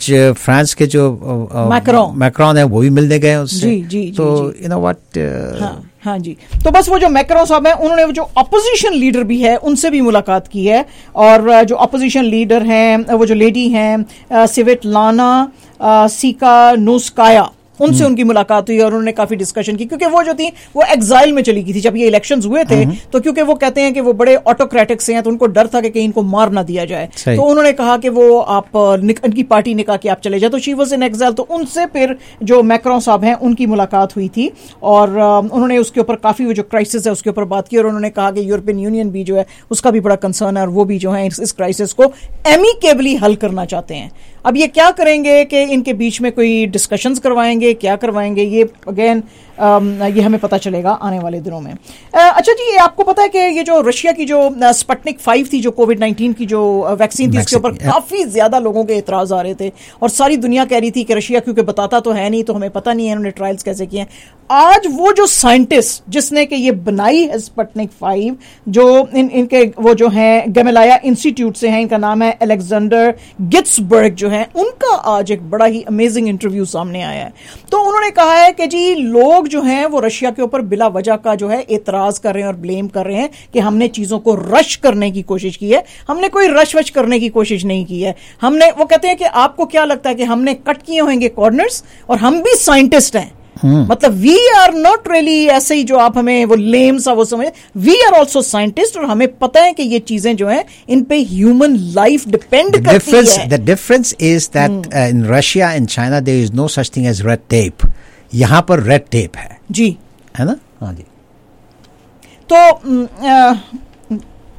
आज फ्रांस के जो मैक्रोन है वो भी मिलने गए उससे। जी, तो यू नो व्हाट, हाँ जी, तो बस वो जो मैक्रोन साहब हैं उन्होंने जो अपोजिशन लीडर भी है उनसे भी मुलाकात की है, और जो अपोजिशन लीडर हैं वो जो लेडी हैं स्वेटलाना सिकानोस्काया, उनसे उनकी मुलाकात हुई और उन्होंने काफी डिस्कशन की, क्योंकि वो जो थी वो एग्जाइल में चली गई थी जब ये इलेक्शंस हुए थे। तो क्योंकि वो कहते हैं कि वो बड़े ऑटोक्रेटिक से हैं, तो उनको डर था कि कहीं इनको मार ना दिया जाए, तो उन्होंने कहा कि वो आप उनकी पार्टी ने कहा कि आप चले जाए, तो शी वाज इन एग्जाइल। तो उनसे फिर जो मैक्रोन साहब हैं उनकी मुलाकात हुई थी, और उन्होंने उसके ऊपर काफी वो जो क्राइसिस है उसके ऊपर बात की, और उन्होंने कहा कि यूरोपियन यूनियन भी जो है उसका भी बड़ा कंसर्न है, और वो भी जो है इस क्राइसिस को एमिकेबली हल करना चाहते हैं। अब ये क्या करेंगे कि इनके बीच में कोई डिस्कशंस करवाएंगे, क्या करवाएंगे, ये अगेन ये हमें पता चलेगा आने वाले दिनों में। अच्छा जी, ये आपको पता है कि ये जो रशिया की जो स्पुतनिक 5 थी, जो कोविड-19 की जो वैक्सीन थी, इसके ऊपर काफी ज्यादा लोगों के एतराज आ रहे थे, और सारी दुनिया कह रही थी कि रशिया क्योंकि बताता तो है नहीं, तो हमें पता नहीं है इन्होंने ट्रायल्स कैसे किए हैं। आज वो जो साइंटिस्ट जिसने कि ये बनाई है स्पुतनिक 5, जो इनके वो जो है गैमालिया इंस्टीट्यूट से हैं, इनका नाम है अलेक्जेंडर गिट्सबर्ग जो है, उनका आज एक बड़ा ही अमेजिंग इंटरव्यू सामने आया है। तो उन्होंने कहा है कि जी लोग जो हैं वो रशिया के ऊपर बिला वजह का जो है एतराज कर रहे हैं और ब्लेम कर रहे हैं कि हमने चीजों को रश करने की कोशिश की है। हमने कोई रश वश करने की कोशिश नहीं की है। हमने, वो कहते हैं कि आपको क्या लगता है कि हमने कट किए होंगे कॉर्नर्स, और हम भी साइंटिस्ट हैं, मतलब वी आर नॉट रियली ऐसे ही जो आप हमें वो लेम सा वो समझ, वी आर ऑल्सो साइंटिस्ट, और हमें पता है कि ये चीजें जो हैं इन पे ह्यूमन लाइफ डिपेंड करती है। The difference is that in Russia and China there is no such thing as red tape. यहां पर रेड टेप है जी, है ना? हाँ जी। तो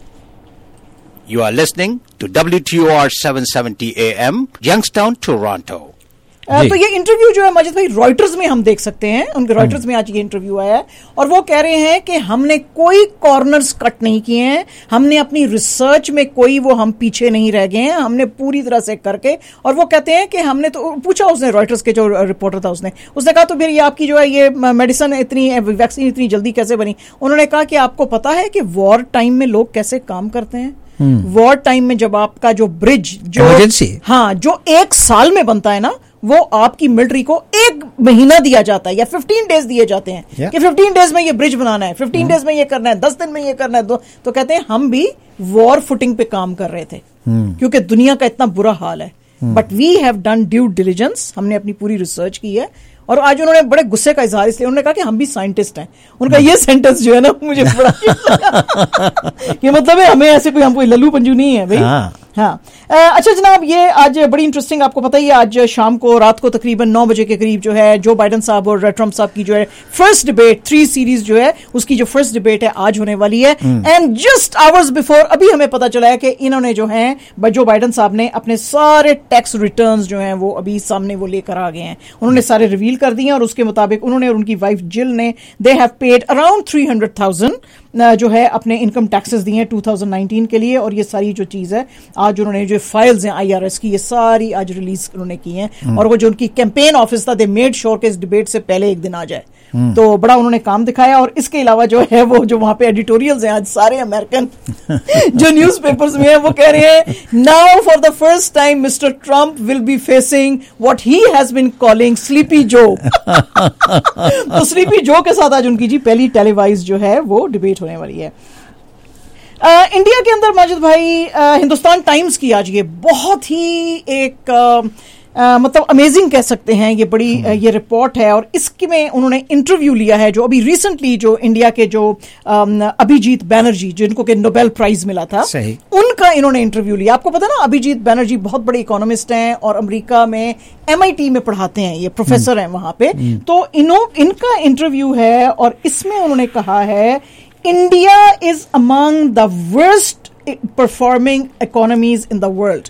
You are listening to WTOR 770 AM, Youngstown, Toronto. तो ये इंटरव्यू जो है माजिद भाई रॉयटर्स में हम देख सकते हैं, उनके रॉयटर्स में आज ये इंटरव्यू आया है, और वो कह रहे हैं कि हमने कोई कॉर्नर्स कट नहीं किए हैं, हमने अपनी रिसर्च में कोई वो हम पीछे नहीं रह गए हैं, हमने पूरी तरह से करके, और वो कहते हैं कि हमने तो पूछा उसने रॉयटर्स के जो रिपोर्टर था उसने कहा तो फिर ये आपकी जो है ये मेडिसिन इतनी वैक्सीन इतनी जल्दी कैसे बनी? उन्होंने कहा कि आपको पता है कि वॉर टाइम में लोग कैसे काम करते हैं? वॉर टाइम में जब आपका जो ब्रिज जो जो 1 साल में बनता है ना, वो आपकी मिलिट्री को 1 महीना दिया जाता है या 15 डेज दिए जाते हैं कि 15 डेज में ये ब्रिज बनाना है, 15 डेज में ये करना है, 10 दिन में ये करना है। तो कहते हैं हम भी वॉर फुटिंग पे काम कर रहे थे क्योंकि दुनिया का इतना बुरा हाल है, but we have done due diligence, हमने अपनी पूरी रिसर्च की है। और आज उन्होंने बड़े गुस्से का इजहार इसलिए, उन्होंने कहा कि हम भी साइंटिस्ट हैं। उनका ये सेंटेंस जो है ना मुझे बड़ा ये मतलब है हमें ऐसे कोई, हम कोई लल्लू पंजू नहीं है भाई। हाँ अच्छा जनाब, ये आज बड़ी इंटरेस्टिंग, आपको पता ही आज शाम को रात को तकरीबन 9 बजे के करीब जो है जो बाइडेन साहब और ट्रंप साहब की जो है फर्स्ट डिबेट 3 सीरीज जो है उसकी जो फर्स्ट डिबेट है आज होने वाली है। एंड जस्ट आवर्स बिफोर अभी हमें पता चला है कि इन्होंने जो है जो बाइडेन साहब ने अपने सारे टैक्स रिटर्न्स जो हैं वो अभी सामने वो लेकर आ गए हैं, उन्होंने सारे रिवील कर दिए, और उसके मुताबिक उन्होंने और उनकी वाइफ जिल ने दे हैव पेड अराउंड 300,000 जो है अपने इनकम टैक्सेस दिए हैं 2019 के लिए। और ये सारी जो चीज है आज उन्होंने जो फाइल्स हैं IRS की ये सारी आज रिलीज उन्होंने की हैं, और वो जो उनकी कैंपेन ऑफिस था दे मेड श्योर के इस डिबेट से पहले एक दिन आ जाए, तो बड़ा उन्होंने काम दिखाया। और इसके अलावा जो है वो जो वहां पे एडिटोरियल्स हैं आज सारे अमेरिकन जो न्यूज़पेपर्स में है वो कह रहे हैं now for the first time mister Trump will be facing what he has been calling sleepy Joe. तो स्लीपी जो के साथ आज उनकी जी पहली टेलीवाइज जो है वो डिबेट होने वाली है। इंडिया के अंदर माजिद भाई हिंदुस्तान टाइम्स की आज ये बहुत ही एक मतलब अमेजिंग कह सकते हैं, ये बड़ी ये रिपोर्ट है, और इसके में उन्होंने इंटरव्यू लिया है जो अभी रिसेंटली जो इंडिया के जो अभिजीत बैनर्जी जिनको के नोबेल प्राइज मिला था उनका इन्होंने इंटरव्यू लिया। आपको पता ना अभिजीत बैनर्जी बहुत बड़े इकोनॉमिस्ट हैं और अमेरिका में MIT में पढ़ाते हैं, ये प्रोफेसर हैं वहां पे। तो इनका इंटरव्यू है और इसमें उन्होंने कहा है India is among the worst performing economies in the world.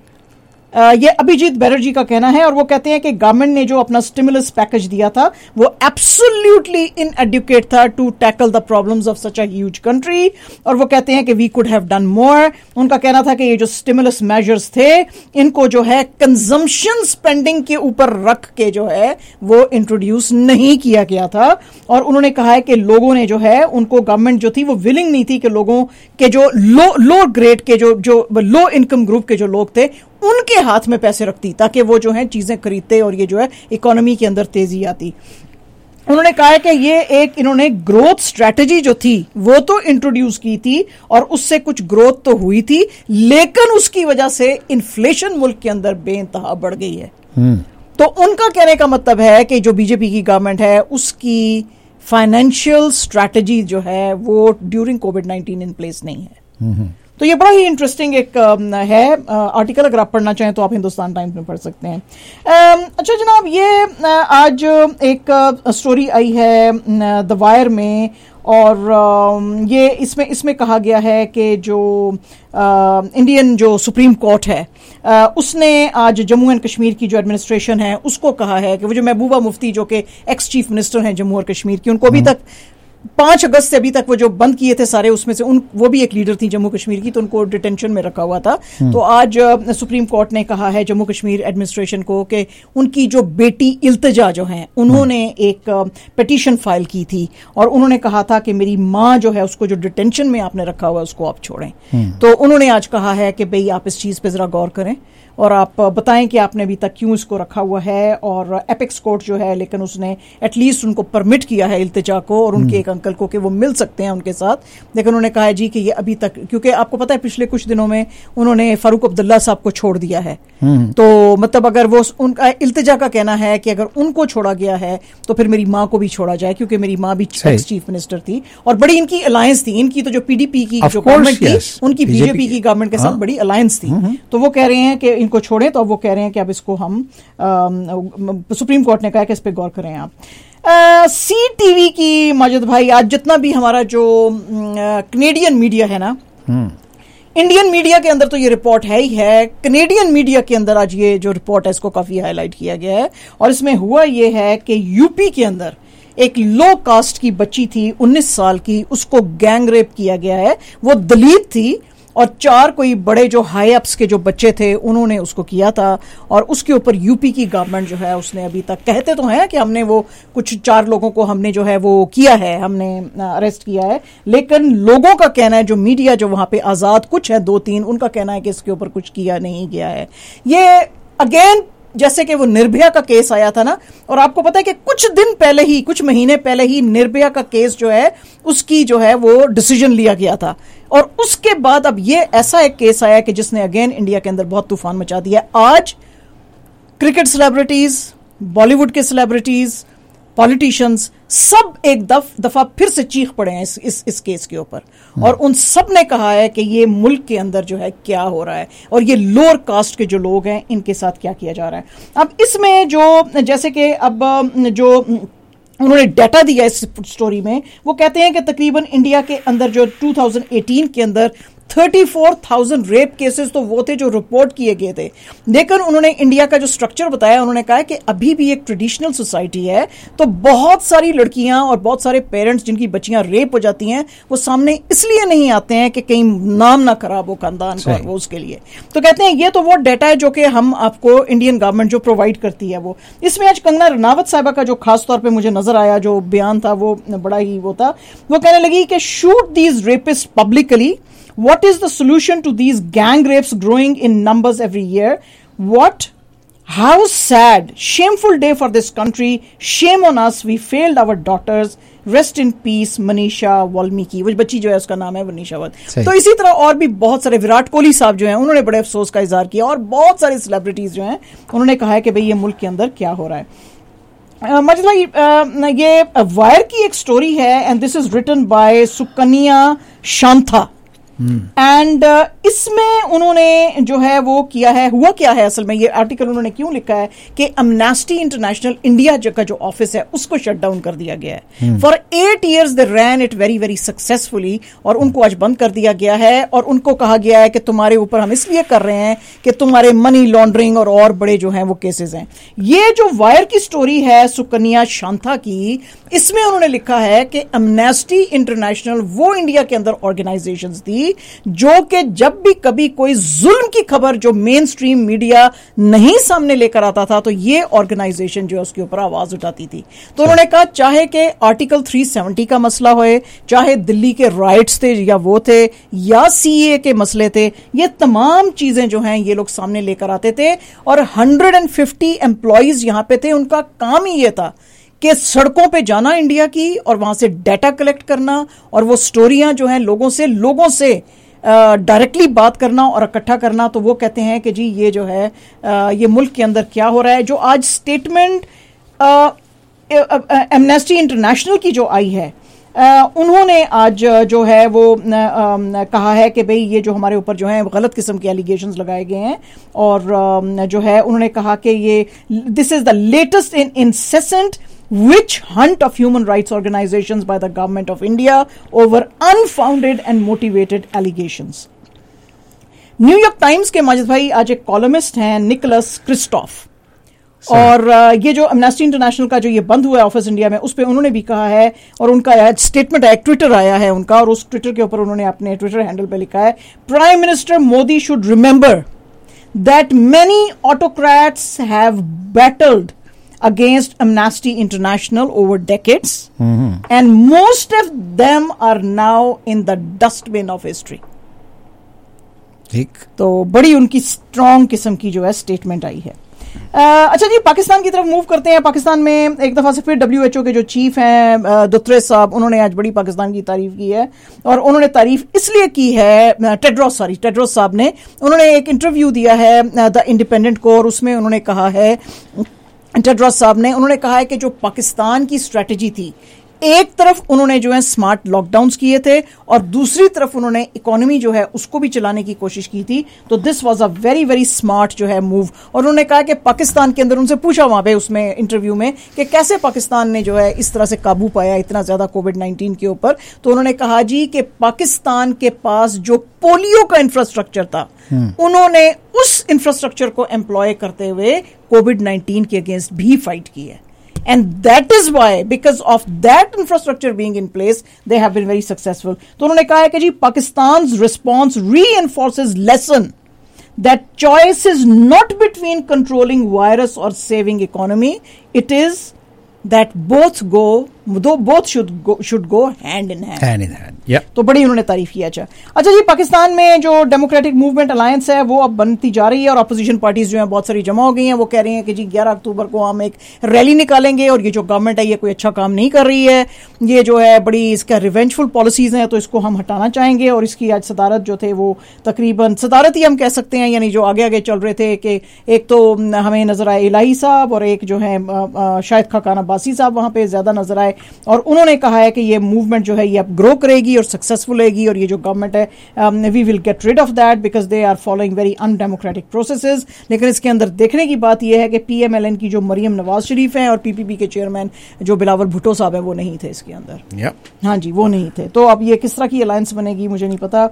ये अभिजीत बैनर्जी का कहना है, और वो कहते हैं कि गवर्नमेंट ने जो अपना स्टिमुलस पैकेज दिया था वो एब्सोल्युटली इनएडुकेट था to tackle the problems of such a huge country, और वो कहते हैं कि we could have done more. उनका कहना था कि ये जो स्टिमुलस मेजर्स थे इनको जो है कंजम्पशन स्पेंडिंग के ऊपर रख के जो है वो इंट्रोड्यूस नहीं किया गया था। और उन्होंने कहा है कि लोगों ने जो है उनको गवर्नमेंट जो थी वो विलिंग नहीं थी कि लोगों के जो लो ग्रेड के जो लो इनकम ग्रुप के जो लोग थे उनके हाथ में पैसे रखती ताकि वो जो है चीजें खरीदते और ये जो है इकोनॉमी के अंदर तेजी आती। उन्होंने कहा है कि ये एक इन्होंने ग्रोथ स्ट्रेटजी जो थी वो तो इंट्रोड्यूस की थी और उससे कुछ ग्रोथ तो हुई थी, लेकिन उसकी वजह से इन्फ्लेशन मुल्क के अंदर बेइंतहा बढ़ गई है। तो उनका कहने का मतलब है कि जो बीजेपी की गवर्नमेंट है उसकी फाइनेंशियल स्ट्रेटजी जो है वो ड्यूरिंग कोविड-19 इन प्लेस नहीं है। तो ये बड़ा ही इंटरेस्टिंग एक है आर्टिकल, अगर आप पढ़ना चाहें तो आप हिंदुस्तान टाइम्स में पढ़ सकते हैं। अच्छा जनाब, ये आज एक स्टोरी आई है द वायर में, और ये इसमें कहा गया है कि जो इंडियन जो सुप्रीम कोर्ट है उसने आज जम्मू एंड कश्मीर की जो एडमिनिस्ट्रेशन है उसको कहा है कि वो जो महबूबा मुफ्ती जो कि एक्स चीफ मिनिस्टर हैं जम्मू और कश्मीर की, उनको अभी तक 5 अगस्त से अभी तक वो जो बंद किए थे सारे, उसमें से वो भी एक लीडर थी जम्मू कश्मीर की, तो उनको डिटेंशन में रखा हुआ था। तो आज सुप्रीम कोर्ट ने कहा है जम्मू कश्मीर एडमिनिस्ट्रेशन को कि उनकी जो बेटी इल्तिजा जो है उन्होंने एक पिटीशन फाइल की थी और उन्होंने कहा था कि मेरी माँ जो है उसको जो डिटेंशन में आपने रखा हुआ है उसको आप छोड़ें। तो उन्होंने आज कहा है कि भाई आप इस चीज पे जरा गौर करें और आप बताएं कि आपने अभी तक क्यों इसको रखा हुआ है। और एपेक्स कोर्ट जो है लेकिन उसने एटलीस्ट उनको परमिट किया है इल्तिजा को और उनके एक अंकल को कि वो मिल सकते हैं उनके साथ, लेकिन उन्होंने कहा है जी कि ये अभी तक, क्योंकि आपको पता है पिछले कुछ दिनों में उन्होंने फारूक अब्दुल्ला साहब को छोड़ दिया है, तो मतलब अगर वो उनका इल्तिजा का कहना है कि अगर उनको छोड़ा गया है तो फिर मेरी माँ को भी छोड़ा जाए, क्योंकि मेरी माँ भी एक्स चीफ मिनिस्टर थी और बड़ी इनकी अलायंस थी, इनकी तो जो पीडीपी की जो गवर्नमेंट थी उनकी बीजेपी की गवर्नमेंट के साथ बड़ी अलायंस थी। तो वो कह रहे हैं कि इनको छोड़ें, तो अब वो कह रहे हैं कि अब इसको हम सुप्रीम कोर्ट ने कहा कि इस पे गौर करें आप। सी टीवी की माजिद भाई, आज जितना भी हमारा जो कनेडियन मीडिया है ना, इंडियन मीडिया के अंदर तो ये रिपोर्ट है ही है, कनेडियन मीडिया के अंदर आज ये जो रिपोर्ट है इसको काफी हाईलाइट किया गया है। और इसमें हुआ ये है कि यूपी के अंदर एक लो कास्ट की बच्ची थी 19 साल की, उसको गैंग रेप किया गया है। वो दलित थी और 4 कोई बड़े जो हाई अप्स के जो बच्चे थे उन्होंने उसको किया था और उसके ऊपर यूपी की गवर्नमेंट जो है उसने अभी तक, कहते तो हैं कि हमने वो कुछ 4 लोगों को हमने जो है वो किया है, हमने अरेस्ट किया है, लेकिन लोगों का कहना है, जो मीडिया जो वहां पे आजाद कुछ है 2-3, उनका कहना है कि इसके ऊपर कुछ किया नहीं गया है। ये अगेन जैसे कि वो निर्भया का केस आया था ना, और आपको पता है कि कुछ दिन पहले ही, कुछ महीने पहले ही निर्भया का केस जो है उसकी जो है वो डिसीजन लिया गया था और उसके बाद अब ये ऐसा एक केस आया कि जिसने अगेन इंडिया के अंदर बहुत तूफान मचा दिया। आज क्रिकेट सेलिब्रिटीज, बॉलीवुड के सेलिब्रिटीज, पॉलिटिशियंस सब एक दफा फिर से चीख पड़े हैं इस केस के ऊपर और उन सब ने कहा है कि ये मुल्क के अंदर जो है क्या हो रहा है और ये लोअर कास्ट के जो लोग हैं इनके साथ क्या किया जा रहा है। अब इसमें जो जैसे कि अब जो उन्होंने डाटा दिया इस स्टोरी में, वो कहते हैं कि तकरीबन इंडिया के अंदर जो 2018 के अंदर 34,000 रेप केसेस तो वो थे जो रिपोर्ट किए गए थे, लेकिन उन्होंने इंडिया का जो स्ट्रक्चर बताया, उन्होंने कहा कि अभी भी एक ट्रेडिशनल सोसाइटी है, तो बहुत सारी लड़कियां और बहुत सारे पेरेंट्स जिनकी बच्चियां रेप हो जाती हैं वो सामने इसलिए नहीं आते हैं कि कहीं नाम ना खराब हो खानदान का, वो उसके लिए। तो कहते हैं ये तो वो डाटा है जो कि हम आपको इंडियन गवर्नमेंट जो प्रोवाइड करती है वो। इसमें आज कंगना रनावत साहिबा का जो खास तौर पर मुझे नजर आया जो बयान था वो बड़ा ही वो था, वो कहने लगी कि shoot these rapist publicly, what is the solution to these gang rapes growing in numbers every year? How sad, shameful day for this country. Shame on us, we failed our daughters. Rest in peace, Manisha Valmiki. वो बच्ची जो है उसका नाम है मनीषा वत। तो इसी तरह और भी बहुत सारे, विराट कोहली साहब जो हैं उन्होंने बड़े अफसोस का इजहार किया और बहुत सारे सेलिब्रिटीज जो हैं उन्होंने कहा है कि भाई ये मुल्क के अंदर क्या हो रहा है। मजिद भाई, ये वायर की एक स्टोरी है and this is written by Sukanya Shantha and इसमें उन्होंने जो है वो किया है, हुआ क्या है असल में, ये आर्टिकल उन्होंने क्यों लिखा है कि एमनेस्टी इंटरनेशनल इंडिया का जो ऑफिस है उसको शट डाउन कर दिया गया है। For 8 years they ran it very very successfully और उनको आज बंद कर दिया गया है और उनको कहा गया है कि तुम्हारे ऊपर हम इसलिए कर रहे हैं कि तुम्हारे मनी लॉन्ड्रिंग और बड़े जो हैं वो केसेस हैं। ये जो वायर की स्टोरी है सुकन्या शांथा की, इसमें उन्होंने लिखा है कि एमनेस्टी इंटरनेशनल वो इंडिया के अंदर ऑर्गेनाइजेशंस थी थी, जो कि जब भी कभी कोई जुल्म की खबर जो मेन स्ट्रीम मीडिया नहीं सामने लेकर आता था तो ये ऑर्गेनाइजेशन जो है उसके ऊपर आवाज उठाती थी। तो उन्होंने कहा चाहे कि आर्टिकल 370 का मसला होए, चाहे दिल्ली के राइट्स थे या वो थे, या सीए के मसले थे, ये तमाम चीजें जो हैं ये लोग सामने लेकर आते थे। और 150 एम्प्लॉइज यहां पे थे, उनका काम ही ये था कि सड़कों पे जाना इंडिया की और वहां से डाटा कलेक्ट करना और वो स्टोरियां जो हैं लोगों से डायरेक्टली बात करना और इकट्ठा करना। तो वो कहते हैं कि जी ये जो है ये मुल्क के अंदर क्या हो रहा है। जो आज स्टेटमेंट एमनेस्टी इंटरनेशनल की जो आई है, उन्होंने आज जो है वो कहा है कि भाई ये जो हमारे ऊपर जो है गलत किस्म के एलिगेशंस लगाए गए हैं, और जो है उन्होंने कहा कि ये this is the latest in incessant witch hunt of human rights organizations by the government of India over unfounded and motivated allegations. New York Times के माजिद भाई आज एक कॉलमिस्ट हैं निकोलस क्रिस्टोफ, और ये जो एमनेस्टी इंटरनेशनल का जो ये बंद हुआ है ऑफिस इंडिया में, उस पर उन्होंने भी कहा है, और उनका स्टेटमेंट है, ट्विटर आया है उनका, और उस ट्विटर के ऊपर उन्होंने अपने ट्विटर हैंडल पे लिखा है, prime minister Modi should remember that many autocrats have battled against Amnesty International over decades, and most of them are now in the dustbin of history. ठीक, तो बड़ी उनकी स्ट्रॉन्ग किस्म की जो है स्टेटमेंट आई है। अच्छा जी, पाकिस्तान की तरफ मूव करते हैं। पाकिस्तान में एक दफा से फिर WHO के जो चीफ हैं दुत्रे साहब, उन्होंने आज बड़ी पाकिस्तान की तारीफ की है, और उन्होंने तारीफ इसलिए की है, टेड्रोस साहब ने, उन्होंने एक इंटरव्यू दिया है द इंडिपेंडेंट को, और उसमें उन्होंने कहा है, टेड्रोस साहब ने, उन्होंने कहा है कि जो पाकिस्तान की स्ट्रेटजी थी, एक तरफ उन्होंने जो है स्मार्ट लॉकडाउन्स किए थे और दूसरी तरफ उन्होंने इकोनॉमी जो है उसको भी चलाने की कोशिश की थी। तो this was a very very smart जो है मूव। और उन्होंने कहा कि पाकिस्तान के अंदर, उनसे पूछा वहां पे उसमें इंटरव्यू में कि कैसे पाकिस्तान ने जो है इस तरह से काबू पाया इतना ज्यादा कोविड-19 के ऊपर, तो उन्होंने कहा जी कि पाकिस्तान के पास जो पोलियो का इंफ्रास्ट्रक्चर था, उन्होंने उस इंफ्रास्ट्रक्चर को एम्प्लॉय करते हुए कोविड-19 के अगेंस्ट भी फाइट की है। And that is why, because of that infrastructure being in place, they have been very successful. तो उन्होंने कहा है कि जी Pakistan's response reinforces lesson that choice is not between controlling virus or saving economy. It is that both should go hand in hand. Hand in hand. Yeah. तो बड़ी उन्होंने तारीफ की। अच्छा जी, पाकिस्तान में जो डेमोक्रेटिक मूवमेंट अलायंस है वो अब बनती जा रही है, और अपोजिशन पार्टीज जो हैं बहुत सारी जमा हो गई हैं। वो कह रही हैं कि जी 11 अक्टूबर को हम एक रैली निकालेंगे, और ये जो गवर्नमेंट है ये कोई अच्छा काम नहीं कर रही है, ये जो है बड़ी इसका रिवेंजफुल पॉलिसीज हैं, तो इसको हम हटाना चाहेंगे। और इसकी आज सदारत जो थे वो तकरीबन सदारत ही हम कह सकते हैं, यानी जो आगे आगे चल रहे थे, कि एक तो हमें नजर आए इलाही साहब, और एक जो है शायद खाकान अब्बासी साहब वहां पे ज्यादा नजर आए, और उन्होंने कहा है कि ये मूवमेंट जो है ये अब ग्रो करेगी और सक्सेसफुल होगी, और ये जो गवर्नमेंट है we will get rid of that because they are following very undemocratic processes. लेकिन इसके अंदर देखने की बात यह है कि PMLN की जो मरियम नवाज शरीफ हैं और PPP के चेयरमैन जो बिलावल भुट्टो साहब हैं वो नहीं थे इसके अंदर। हाँ जी, वो नहीं थे। तो अब ये किस तरह की अलायंस बनेगी मुझे नहीं पता।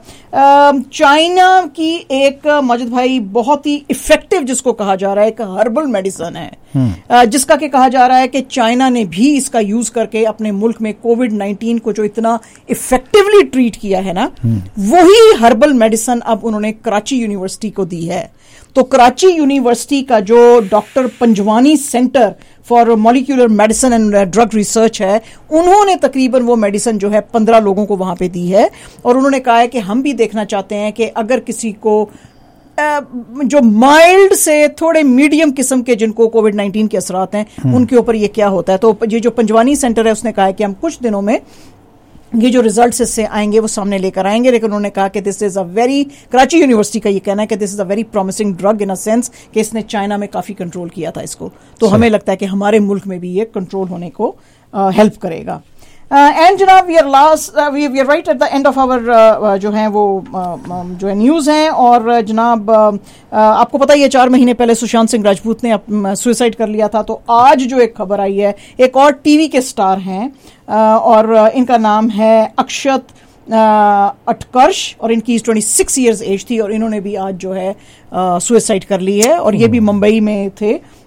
चाइना की एक माजिद भाई बहुत ही इफेक्टिव, जिसको कहा जा रहा है, एक हर्बल मेडिसिन है, जिसका कि कहा जा रहा है कि चाइना ने भी इसका यूज करके अपने मुल्क में कोविड-19 को जो इतना इफेक्टिवली ट्रीट किया है ना, वही हर्बल मेडिसिन अब उन्होंने कराची यूनिवर्सिटी को दी है। तो कराची यूनिवर्सिटी का जो doctor Panjwani center for molecular medicine and drug research है, उन्होंने तकरीबन वो मेडिसिन जो है 15 लोगों को वहां पे दी है, और उन्होंने कहा है कि हम भी देखना चाहते हैं कि अगर किसी को जो माइल्ड से थोड़े मीडियम किस्म के जिनको कोविड-19 के असरात हैं, उनके ऊपर ये क्या होता है। तो ये जो पंजवानी सेंटर है उसने कहा है कि हम कुछ दिनों में ये जो रिजल्ट्स इससे आएंगे वो सामने लेकर आएंगे। लेकिन उन्होंने कहा कि this is a very, Karachi university का ये कहना है कि this is a very promising drug in a sense कि इसने चाइना में काफी कंट्रोल किया था इसको, तो हमें लगता है कि हमारे मुल्क में भी ये कंट्रोल होने को हेल्प करेगा। एंड जनाब we are right at the end of hour जो है वो जो है न्यूज़ हैं। और जनाब आपको पता ही है 4 महीने पहले सुशांत सिंह राजपूत ने सुसाइड कर लिया था। तो आज जो एक खबर आई है, एक और टीवी के स्टार हैं और इनका नाम है अक्षत उत्कर्ष, और इनकी 26 ईयर्स एज थी, और इन्होंने भी आज जो है सुसाइड कर ली है, और ये भी मुंबई में थे।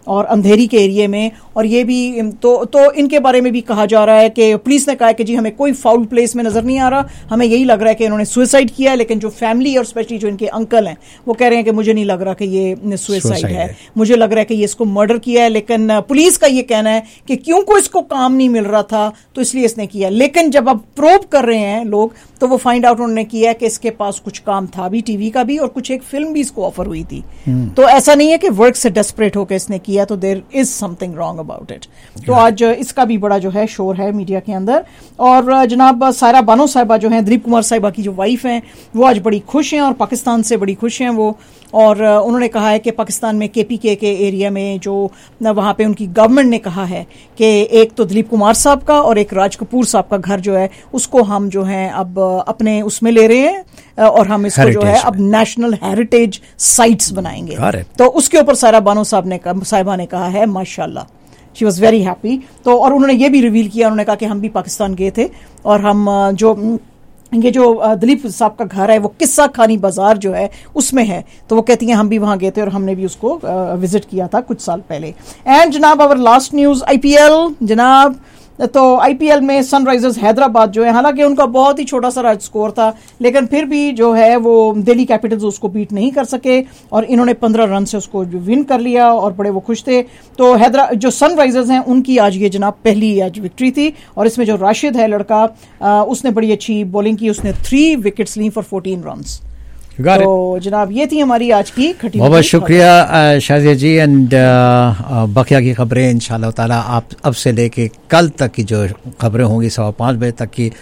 और अंधेरी के एरिया में। और ये भी तो इनके बारे में भी कहा जा रहा है कि पुलिस ने कहा है कि जी हमें कोई फाउल प्लेस में नजर नहीं आ रहा, हमें यही लग रहा है कि इन्होंने सुसाइड किया है। लेकिन जो फैमिली और स्पेशली जो इनके अंकल हैं वो कह रहे हैं कि मुझे नहीं लग रहा कि ये सुसाइड है, मुझे लग रहा है कि ये इसको मर्डर किया है। लेकिन पुलिस का ये कहना है कि क्योंकि इसको काम नहीं मिल रहा था तो इसलिए इसने किया। लेकिन जब अब प्रोब कर रहे हैं लोग तो वो फाइंड आउट उन्होंने किया है कि इसके पास कुछ काम था भी, टीवी का भी, और कुछ एक फिल्म भी इसको ऑफर हुई थी। तो ऐसा नहीं है कि वर्क से डेस्परेट होकर इसने किया, तो there is something wrong about it. तो आज इसका भी बड़ा जो है शोर है मीडिया के अंदर। और जनाब सायरा बानो साहिबा जो हैं, दिलीप कुमार साहिबा की जो वाइफ हैं, वो आज बड़ी खुश हैं और पाकिस्तान से बड़ी खुश हैं वो। और उन्होंने कहा है कि पाकिस्तान में KPK के एरिया में जो वहाँ पे उनकी गवर्नमेंट ने कहा है कि एक तो दिलीप कुमार साहब का और एक राज कपूर साहब का घर जो है उसको हम जो है अब अपने उसमें ले रहे हैं और हम इसको जो है अब नेशनल हेरिटेज साइट्स बनाएंगे। तो उसके ऊपर सायरा बानो साहिबा ने कहा है माशाल्लाह, शी वॉज वेरी हैप्पी। तो और उन्होंने ये भी रिवील किया, उन्होंने कहा कि हम भी पाकिस्तान गए थे और हम ये जो दिलीप साहब का घर है वो किस्सा खानी बाजार जो है उसमें है। तो वो कहती हैं हम भी वहां गए थे और हमने भी उसको विजिट किया था कुछ साल पहले। एंड जनाब आवर लास्ट न्यूज IPL जनाब, तो IPL में सनराइजर्स हैदराबाद जो है, हालांकि उनका बहुत ही छोटा सा स्कोर था लेकिन फिर भी जो है वो दिल्ली कैपिटल्स उसको बीट नहीं कर सके और इन्होंने 15 रन से उसको विन कर लिया और बड़े वो खुश थे। तो जो सनराइजर्स हैं उनकी आज ये जनाब पहली आज विक्ट्री थी और इसमें जो राशिद है लड़का उसने बड़ी अच्छी बॉलिंग की, उसने 3 विकेट्स ली फॉर 14 रन्स। तो जनाब ये थी हमारी आज की खटी। बहुत शुक्रिया शाजिया जी। एंड बकिया की खबरें इंशाल्लाह ताला आप अब से लेके कल तक की जो खबरें होंगी 5:15 बजे तक की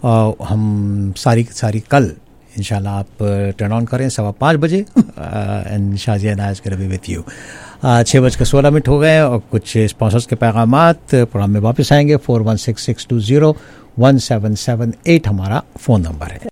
हम सारी कल इंशाल्लाह आप टर्न ऑन करें 5:15 बजे। And Shazia and I is gonna be with you. 6:16 हो गए और कुछ स्पॉन्सर्स के पैगामात प्रोग्राम में वापस आएंगे। 4166201778 हमारा फोन नंबर है।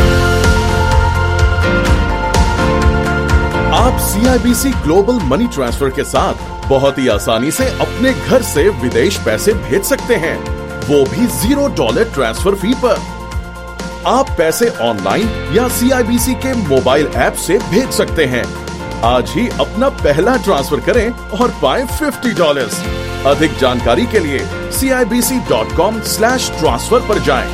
आप CIBC ग्लोबल मनी ट्रांसफर के साथ बहुत ही आसानी से अपने घर से विदेश पैसे भेज सकते हैं, वो भी $0 ट्रांसफर फी पर। आप पैसे ऑनलाइन या CIBC के मोबाइल ऐप से भेज सकते हैं। आज ही अपना पहला ट्रांसफर करें और पाएं $50। अधिक जानकारी के लिए CIBC.com/transfer पर जाएं।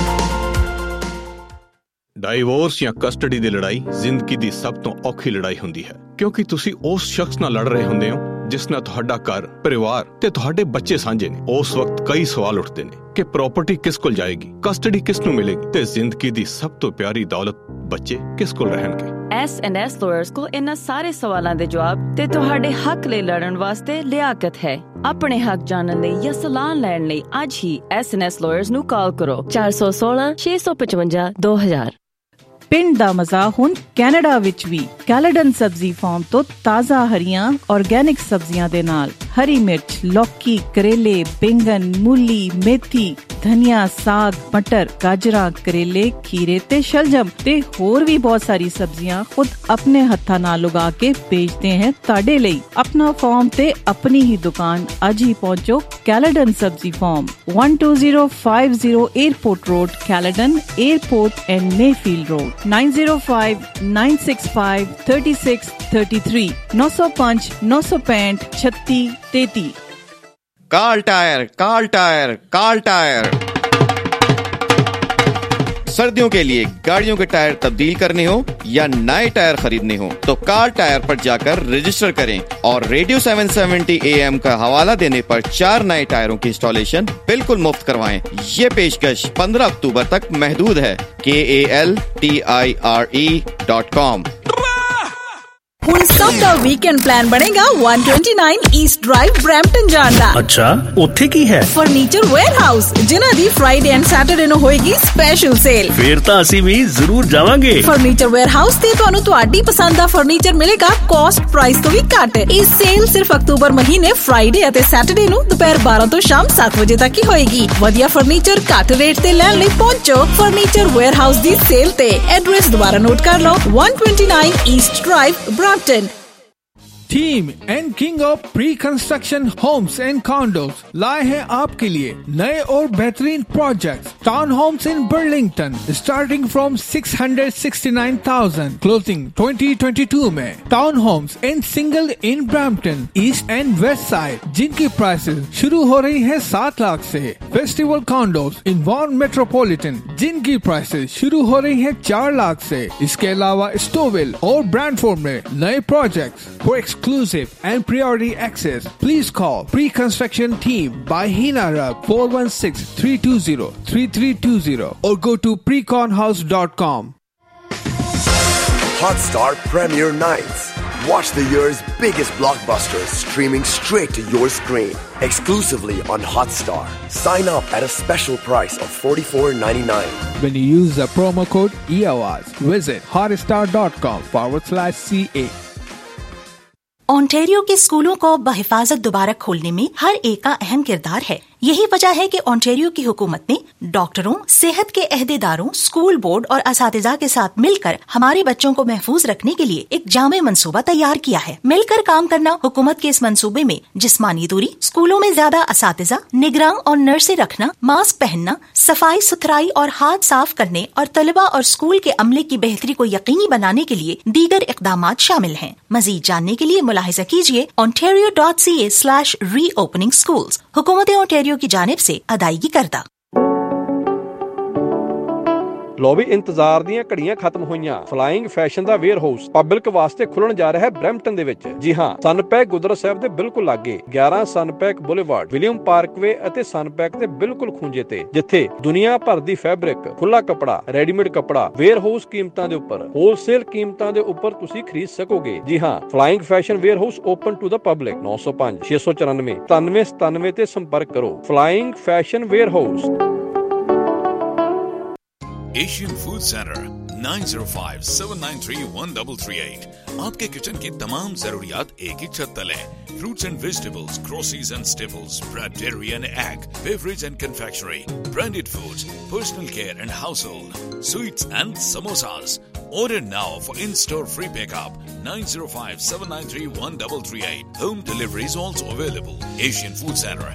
ਡਾਈਵੋਰਸ ਜਾਂ ਕਸਟਡੀ ਦੀ ਲੜਾਈ ਜ਼ਿੰਦਗੀ ਦੀ ਸਭ ਤੋਂ ਔਖੀ ਲੜਾਈ ਹੁੰਦੀ ਹੈ, ਕਿਉਂਕਿ ਤੁਸੀਂ ਉਸ ਸ਼ਖਸ ਨਾਲ ਲੜ ਰਹੇ ਹੁੰਦੇ ਹੋ ਜਿਸ ਨਾਲ ਤੁਹਾਡਾ ਘਰ, ਪਰਿਵਾਰ ਤੇ ਤੁਹਾਡੇ ਬੱਚੇ ਸਾਂਝੇ ਨੇ। ਉਸ ਵਕਤ ਕਈ ਸਵਾਲ ਉੱਠਦੇ ਨੇ ਕਿ ਪ੍ਰਾਪਰਟੀ ਕਿਸ ਕੋਲ ਜਾਏਗੀ, ਕਸਟਡੀ ਕਿਸ ਨੂੰ ਮਿਲੇਗੀ ਤੇ ਜ਼ਿੰਦਗੀ ਦੀ ਸਭ ਤੋਂ ਪਿਆਰੀ ਦੌਲਤ ਬੱਚੇ ਕਿਸ ਕੋਲ ਰਹਿਣਗੇ। S&S ਲਾਇਰਸ ਕੋਲ ਇਹਨਾਂ ਸਾਰੇ ਸਵਾਲਾਂ ਦੇ ਜਵਾਬ ਤੇ ਤੁਹਾਡੇ ਹੱਕ ਲਈ ਲੜਨ ਵਾਸਤੇ ਲਿਆਕਤ ਹੈ। ਆਪਣੇ ਹੱਕ ਜਾਣਨ ਲਈ ਜਾਂ ਸਲਾਹ ਲੈਣ ਲਈ ਅੱਜ ਹੀ S&S ਲਾਇਰਸ ਨੂੰ ਕਾਲ ਕਰੋ 416-655-2000। ਪਿੰਡ ਦਾ ਮਜ਼ਾ ਹੁਣ ਕੈਨੇਡਾ ਵਿੱਚ ਵੀ ਕੈਲੇਡਨ ਸਬਜ਼ੀ ਫਾਰਮ ਤੋਂ ਤਾਜ਼ਾ ਹਰੀਆਂ ਆਰਗੈਨਿਕ ਸਬਜ਼ੀਆਂ ਦੇ ਨਾਲ ਹਰੀ ਮਿਰਚ, ਲੌਕੀ, ਕਰੇਲੇ, ਬੈਂਗਨ, ਮੂਲੀ, ਮੇਥੀ, ਧਨੀਆ, ਸਾਗ, ਮਟਰ, ਗਾਜਰਾਂ, ਕਰੇਲੇ, ਖੀਰੇ ਤੇ ਸ਼ਲਜਮ ਤੇ ਹੋਰ ਵੀ ਬਹੁਤ ਸਾਰੀ ਸਬਜ਼ੀਆਂ ਖੁਦ ਆਪਣੇ ਹੱਥਾਂ ਨਾਲ ਉਗਾ ਕੇ ਵੇਚਦੇ हैं ਤੁਹਾਡੇ ਲਈ। ਆਪਣਾ ਫਾਰਮ ਤੇ ਆਪਣੀ ਹੀ ਦੁਕਾਨ ਅੱਜ ਹੀ ਪਹੁੰਚੋ ਕੈਲੇਡਨ ਸਬਜ਼ੀ farm 12050 airport road, Caledon airport and Mayfield road 9059653633 905-965-3633। काल टायर, काल टायर, काल टायर। सर्दियों के लिए गाड़ियों के टायर तब्दील करने हो या नए टायर खरीदने हो तो काल टायर पर जाकर रजिस्टर करें और रेडियो 770 AM का हवाला देने पर 4 नए टायरों की इंस्टॉलेशन बिल्कुल मुफ्त करवाएं। ये पेशकश 15 अक्टूबर तक महदूद है। KALTIRE.com। ਹੁਣ ਸਭ ਦਾ ਵੀਕਐਂਡ ਪਲਾਨ ਬਣੇਗਾ 129 ਈਸਟ ਡਰਾਈਵ ਬਰੈਂਪਟਨ ਜਾਣ ਦਾ। ਅੱਛਾ, ਉੱਥੇ ਕੀ ਹੈ? ਫਰਨੀਚਰ ਵੇਅਰਹਾਊਸ, ਜਿਨ੍ਹਾਂ ਦੀ ਫਰਾਈਡੇ ਐਂਡ ਸੈਟਰਡੇ ਨੂੰ ਹੋਏਗੀ ਸਪੈਸ਼ਲ ਸੇਲ। ਫੇਰ ਤਾਂ ਅਸੀਂ ਵੀ ਜ਼ਰੂਰ ਜਾਵਾਂਗੇ। ਫਰਨੀਚਰ ਵੇਅਰਹਾਊਸ ਤੇ ਤੁਹਾਨੂੰ ਤੁਹਾਡੀ ਪਸੰਦ ਦਾ ਫਰਨੀਚਰ ਮਿਲੇਗਾ ਕਾਸਟ ਪ੍ਰਾਈਸ ਤੋਂ ਵੀ ਘੱਟ। ਇਹ ਸੇਲ ਸਿਰਫ ਅਕਤੂਬਰ ਮਹੀਨੇ ਫਰਾਈਡੇ ਅਤੇ ਸੈਟਰਡੇ ਨੂੰ ਦੁਪਹਿਰ 12 ਤੋਂ ਸ਼ਾਮ 7 ਵਜੇ ਤੱਕ ਹੀ ਹੋਏਗੀ। ਵਧੀਆ ਫਰਨੀਚਰ ਘੱਟ ਰੇਟ ਤੇ ਲੈਣ ਲਈ ਪਹੁੰਚੋ ਫਰਨੀਚਰ ਵੇਅਰਹਾਊਸ ਦੀ ਸੇਲ ਤੇ। ਐਡਰੈਸ ਦੁਬਾਰਾ ਨੋਟ ਕਰ ਲਓ 129 east drive Brampton. Team and king of pre construction homes and condos लाए हैं आपके लिए नए और बेहतरीन projects. Town homes in Burlington starting from 669,000 closing 2022 में। Town homes in single in Brampton east and west side जिनकी प्राइसेस शुरू हो रही है 7 लाख से। Festival condos in Vaughan metropolitan जिनकी प्राइसेस शुरू हो रही है 4 लाख से। इसके अलावा स्टोविल और ब्रैंडफोर्ड में नए projects for exclusive and priority access. Please call Pre-Construction Team by Hina Rab 416-320-3320 or go to preconhouse.com. Hotstar Premiere Nights. Watch the year's biggest blockbusters streaming straight to your screen. Exclusively on Hotstar. Sign up at a special price of $44.99. When you use the promo code EOS, visit hotstar.com/CA. Ontario के स्कूलों को बहिफाजत दोबारा खोलने में हर एक का अहम किरदार है। यही वजह है कि ओंटारियो की हुकूमत ने डॉक्टरों, सेहत के अहदेदारों, स्कूल बोर्ड और असातिज़ा के साथ मिलकर हमारे बच्चों को महफूज रखने के लिए एक जामे मंसूबा तैयार किया है। मिलकर काम करना हुकूमत के इस मंसूबे में जिस्मानी दूरी, स्कूलों में ज्यादा असातिज़ा, निगरान और नर्सें रखना, मास्क पहनना, सफाई सुथराई और हाथ साफ करने और तलबा और स्कूल के अमले की बेहतरी को यकीनी बनाने के लिए दीगर इक़दामात शामिल हैं। मजीद जानने के लिए मुलाहिजा कीजिए ontario.ca/reopening schools। हुकूमत ओंटारियो की जानिब से अदायगी करदा। ਲੋ ਵੀ ਇੰਤਜ਼ਾਰ ਦੀਆਂ ਘੜੀਆਂ ਖਤਮ ਹੋਈਆਂ। ਫਲਾਈਂਗ ਫੈਸ਼ਨ ਦਾ ਵੇਅਰ ਹਾਊਸ ਪਬਲਿਕ ਵਾਸਤੇ ਖੁੱਲਣ ਜਾ ਰਿਹਾ ਹੈ ਬ੍ਰੈਂਪਟਨ ਦੇ ਵਿੱਚ। ਜੀ ਹਾਂ, ਸਨਪੈਕ ਗੁਰਦੁਆਰਾ ਸਾਹਿਬ ਦੇ ਬਿਲਕੁਲ ਲਾਗੇ 11 ਸਨਪੈਕ ਬੁਲੇਵਾਰਡ, ਵਿਲੀਅਮ ਪਾਰਕਵੇ ਅਤੇ ਸਨਪੈਕ ਦੇ ਬਿਲਕੁਲ ਖੂੰਜੇ ਤੇ, ਜਿੱਥੇ ਦੁਨੀਆ ਭਰ ਦੀ ਫੈਬਰਿਕ, ਖੁੱਲਾ ਕੱਪੜਾ, ਰੈਡੀਮੇਡ ਕੱਪੜਾ ਵੇਅਰ ਹਾਊਸ ਕੀਮਤਾਂ ਦੇ ਉੱਪਰ, ਹੋਲਸੇਲ ਕੀਮਤਾਂ ਦੇ ਉੱਪਰ ਤੁਸੀਂ ਖਰੀਦ ਸਕੋਗੇ। ਜੀ ਹਾਂ, flying fashion warehouse open to the public. 905-694-9797 ਤੇ ਸੰਪਰਕ ਕਰੋ। Flying fashion warehouse. Asian food center 9057931338। आपके किचन की तमाम जरूरियात एक ही छत तले। Fruits and vegetables, groceries and staples, bread, dairy and egg, beverage and confectionery, branded foods, personal care and household, sweets and samosas. Order now for in-store free pickup 905-793-1338. Home delivery is also available. Asian Food Center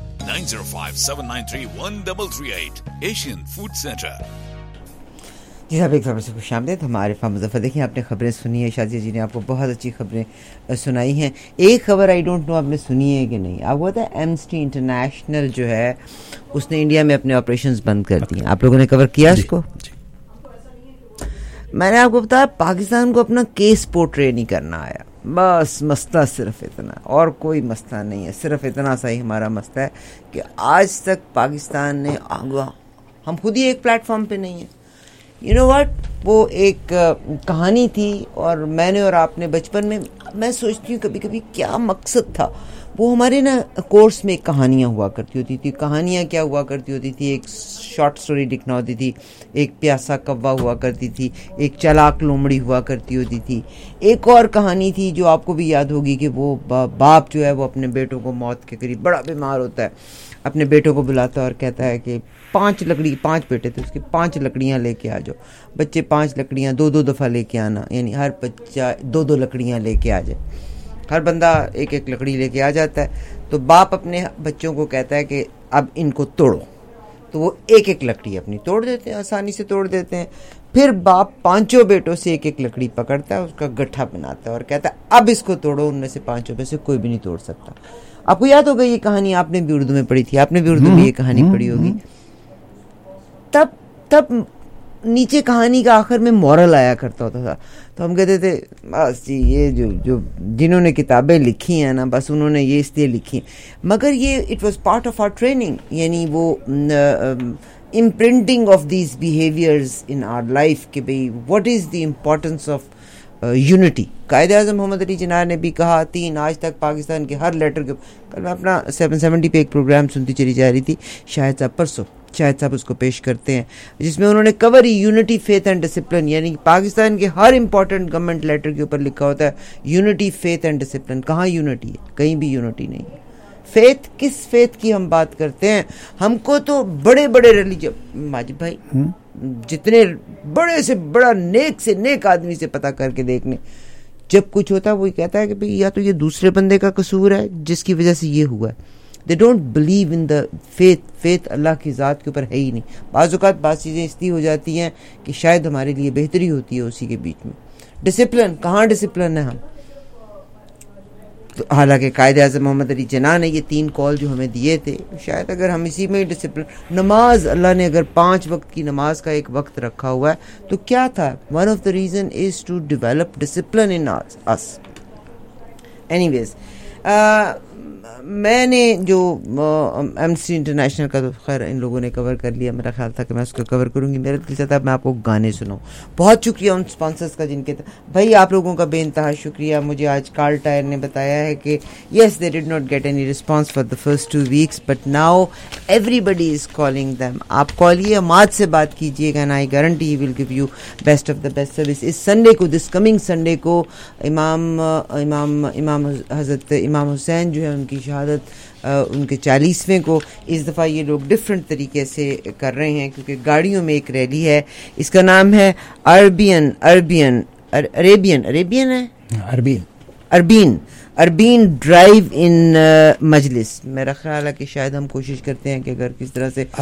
905-793-1338. Asian Food Center। जी साहब, एक खबर से खुश आमदीद। हमारे farm Muzaffar, देखिए आपने खबरें सुनी है, शाजिया जी ने आपको बहुत अच्छी खबरें सुनाई हैं। एक खबर आई डोंट नो आपने सुनी है कि नहीं। आपको पता है एम्नेस्टी इंटरनेशनल जो है उसने इंडिया में अपने ऑपरेशंस बंद कर दिए। आप लोगों ने कवर किया इसको? मैंने आपको बताया पाकिस्तान को अपना केस पोर्ट्रे नहीं करना आया। बस मसला सिर्फ इतना, और कोई मसला नहीं है। सिर्फ इतना सा ही हमारा मसला है कि आज तक पाकिस्तान ने हम खुद ही एक प्लेटफॉर्म पे नहीं है। यू नो व्हाट, वो एक कहानी थी और मैंने और आपने बचपन में, मैं सोचती हूँ कभी कभी क्या मकसद था। वो हमारे ना कोर्स में कहानियाँ हुआ करती होती थी। कहानियाँ क्या हुआ करती होती थी? एक शॉर्ट स्टोरी लिखना होती थी, एक प्यासा कौवा हुआ करती थी, एक चालाक लोमड़ी हुआ करती होती थी। एक और कहानी थी जो आपको भी याद होगी कि वो बाप जो है वो अपने बेटों को मौत के करीब, बड़ा बीमार होता है, अपने बेटों को बुलाता है और कहता है कि 5 बेटे थे उसके, 5 लकड़ियाँ लेके आ जाओ। बच्चे 5 लकड़ियाँ 2-2 दफ़ा लेके आना, यानी हर बच्चा 2-2 लकड़ियाँ लेके आ जाए। हर बंदा 1-1 लकड़ी लेके आ जाता है। तो बाप अपने बच्चों को कहता है कि अब इनको तोड़ो, तो वो 1-1 लकड़ी अपनी तोड़ देते हैं, आसानी से तोड़ देते हैं। फिर बाप 5 बेटों से 1-1 लकड़ी पकड़ता है, उसका गट्ठा बनाता है और कहता है अब इसको तोड़ो, उनमें से 5 में से कोई भी नहीं तोड़ सकता। आपको याद होगा ये कहानी, आपने भी उर्दू में पढ़ी थी, आपने भी उर्दू में ये कहानी पढ़ी होगी। तब नीचे कहानी का आखिर में मॉरल आया करता होता था। तो हम कहते थे बस जी ये जो जिन्होंने किताबें लिखी हैं ना, बस उन्होंने ये इसलिए लिखी। मगर ये it was part of our training, यानी वो imprinting of these behaviours in our life कि भाई what is the importance of unity. Quaid-e-Azam Mohammad Ali Jinnah ने भी कहा 3 आज तक पाकिस्तान के हर लेटर के, कल मैं अपना 770 पे एक प्रोग्राम सुनती चली जा रही थी, शायद साहब परसों शायद साहब उसको पेश करते हैं, जिसमें उन्होंने cover unity, faith and discipline, यानी पाकिस्तान के हर इंपॉर्टेंट गवर्नमेंट लेटर के ऊपर लिखा होता है यूनिटी, फेथ एंड डिसिप्लिन। कहाँ यूनिटी है? कहीं भी यूनिटी नहीं है। फेथ, किस फेथ की हम बात करते हैं? हमको तो बड़े बड़े रिलीजन, माजिद भाई, जितने बड़े से बड़ा नेक से नेक आदमी से पता करके देखने, जब कुछ होता है वो कहता है कि भाई या तो ये दूसरे बंदे का कसूर है जिसकी वजह से ये हुआ है. They don't believe in the faith Allah की ज़ात के ऊपर है ही नहीं. बाज़ औक़ात बात चीज़ें इसलिए हो जाती हैं कि शायद हमारे लिए बेहतरी होती है उसी के बीच में. डिसिप्लिन, कहाँ डिसिप्लिन है हम? तो हालांकि कायद-ए-आज़म मोहम्मद अली जिन्ना ने ये 3 कॉल जो हमें दिए थे, शायद अगर हम इसी में डिसिप्लिन, नमाज अल्लाह ने अगर 5 वक्त की नमाज का एक वक्त रखा हुआ है तो क्या था? One of the reason is to develop discipline in us. Anyways, मैंने जो एमनेस्टी इंटरनेशनल का तो खैर इन लोगों ने कवर कर लिया, मेरा ख्याल था कि मैं उसको कवर करूंगी. मेरा दिल चाहता है मैं आपको गाने सुनाऊं. बहुत शुक्रिया उन स्पॉन्सर्स का जिनके भाई आप लोगों का बेइंतहा शुक्रिया. मुझे आज कार्ल टायर ने बताया है कि yes they did not get any response for the first 2 weeks but now everybody is calling them. आप कॉलिए, माद से बात कीजिएगा ना, I guarantee he will give you best of the best service. इस संडे को, दिस कमिंग संडे को इमाम हज़रत इमाम हुसैन जो है उनकी शहादत, उनके 40वें को इस दफ़ा ये लोग डिफरेंट तरीके से कर रहे हैं क्योंकि गाड़ियों में एक रैली है. इसका नाम है अरबीन ड्राइव इन मजलिस. मेरा ख्याल है कि शायद हम कोशिश करते हैं कि अगर किस तरह से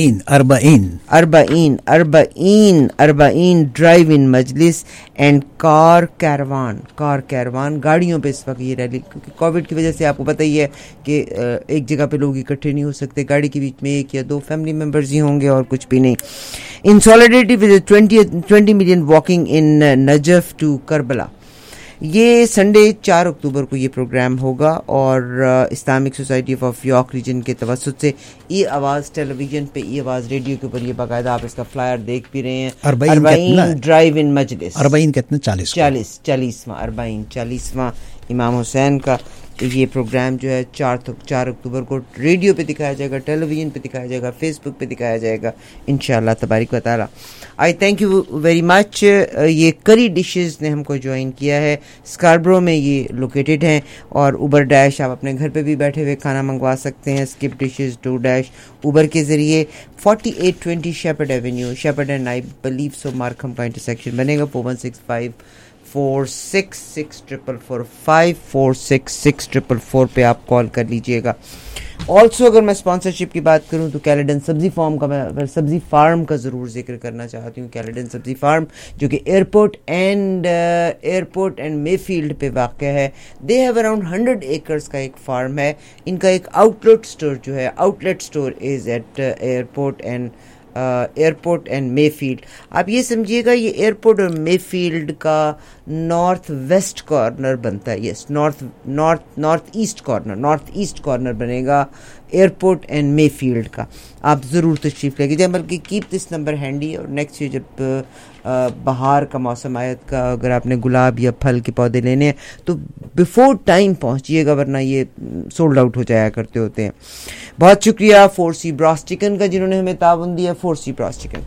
अरबईन ड्राइव इन मजलिस एंड कार कैरवान गाड़ियों पे इस वक्त ये रैली, क्योंकि कोविड की वजह से आपको पता ही है कि एक जगह पे लोग इकट्ठे नहीं हो सकते. गाड़ी के बीच में 1 या 2 फैमिली मेम्बर्स ही होंगे और कुछ भी नहीं. In solidarity with 20 million walking in Najaf to Karbala. ये संडे 4 अक्टूबर को ये प्रोग्राम होगा और Islamic society of York region के तवस्सुत से ई आवाज़ टेलीविजन पे, ई आवाज़ रेडियो के ऊपर ये बाकायदा आप इसका फ्लायर देख भी रहे हैं. अरबईन ड्राइव इन मजलिस. अरबईन कितने? 40वां इमाम हुसैन का ये प्रोग्राम जो है 4 अक्टूबर को रेडियो पे दिखाया जाएगा, टेलीविज़न पे दिखाया जाएगा, फेसबुक पे दिखाया जाएगा इंशाअल्लाह तबारिक व तआला. I thank you very much. ये करी डिशेस ने हमको ज्वाइन किया है. स्कारब्रो में ये लोकेटेड हैं और उबर डैश आप अपने घर पे भी बैठे हुए खाना मंगवा सकते हैं. Skip dishes, DoorDash Uber के ज़रिए. 4820 Sheppard avenue, Sheppard and I believe so Markham का इंटरसेक्शन बनेगा. 4165466445 पे आप कॉल कर लीजिएगा. ऑल्सो अगर मैं स्पॉन्सरशिप की बात करूं तो कैलेडन सब्जी फार्म का ज़रूर जिक्र करना चाहती हूँ. कैलेडन सब्जी फार्म जो कि एयरपोर्ट एंड मेफील्ड पे वाक़या है. दे हैव अराउंड 100 एकर्स का एक फार्म है. इनका एक outlet store is at airport and Mayfield. आप ये समझिएगा ये एयरपोर्ट और मेफील्ड का नॉर्थ वेस्ट कॉर्नर बनता है. यस, नॉर्थ ईस्ट कॉर्नर बनेगा एयरपोर्ट एंड मेफील्ड का. आप ज़रूर तशरीफ़ लेके जाए, बल्कि कीप दिस नंबर हैंडी. और नेक्स्ट ईयर जब बहार का मौसम आयत का अगर आपने गुलाब या फल के पौधे लेने हैं तो बिफोर टाइम पहुंचिएगा, वरना ये सोल्ड आउट हो जाया करते होते हैं. बहुत शुक्रिया 4C ब्रॉस चिकन का जिन्होंने हमें ताउन दिया. 4C bros chicken.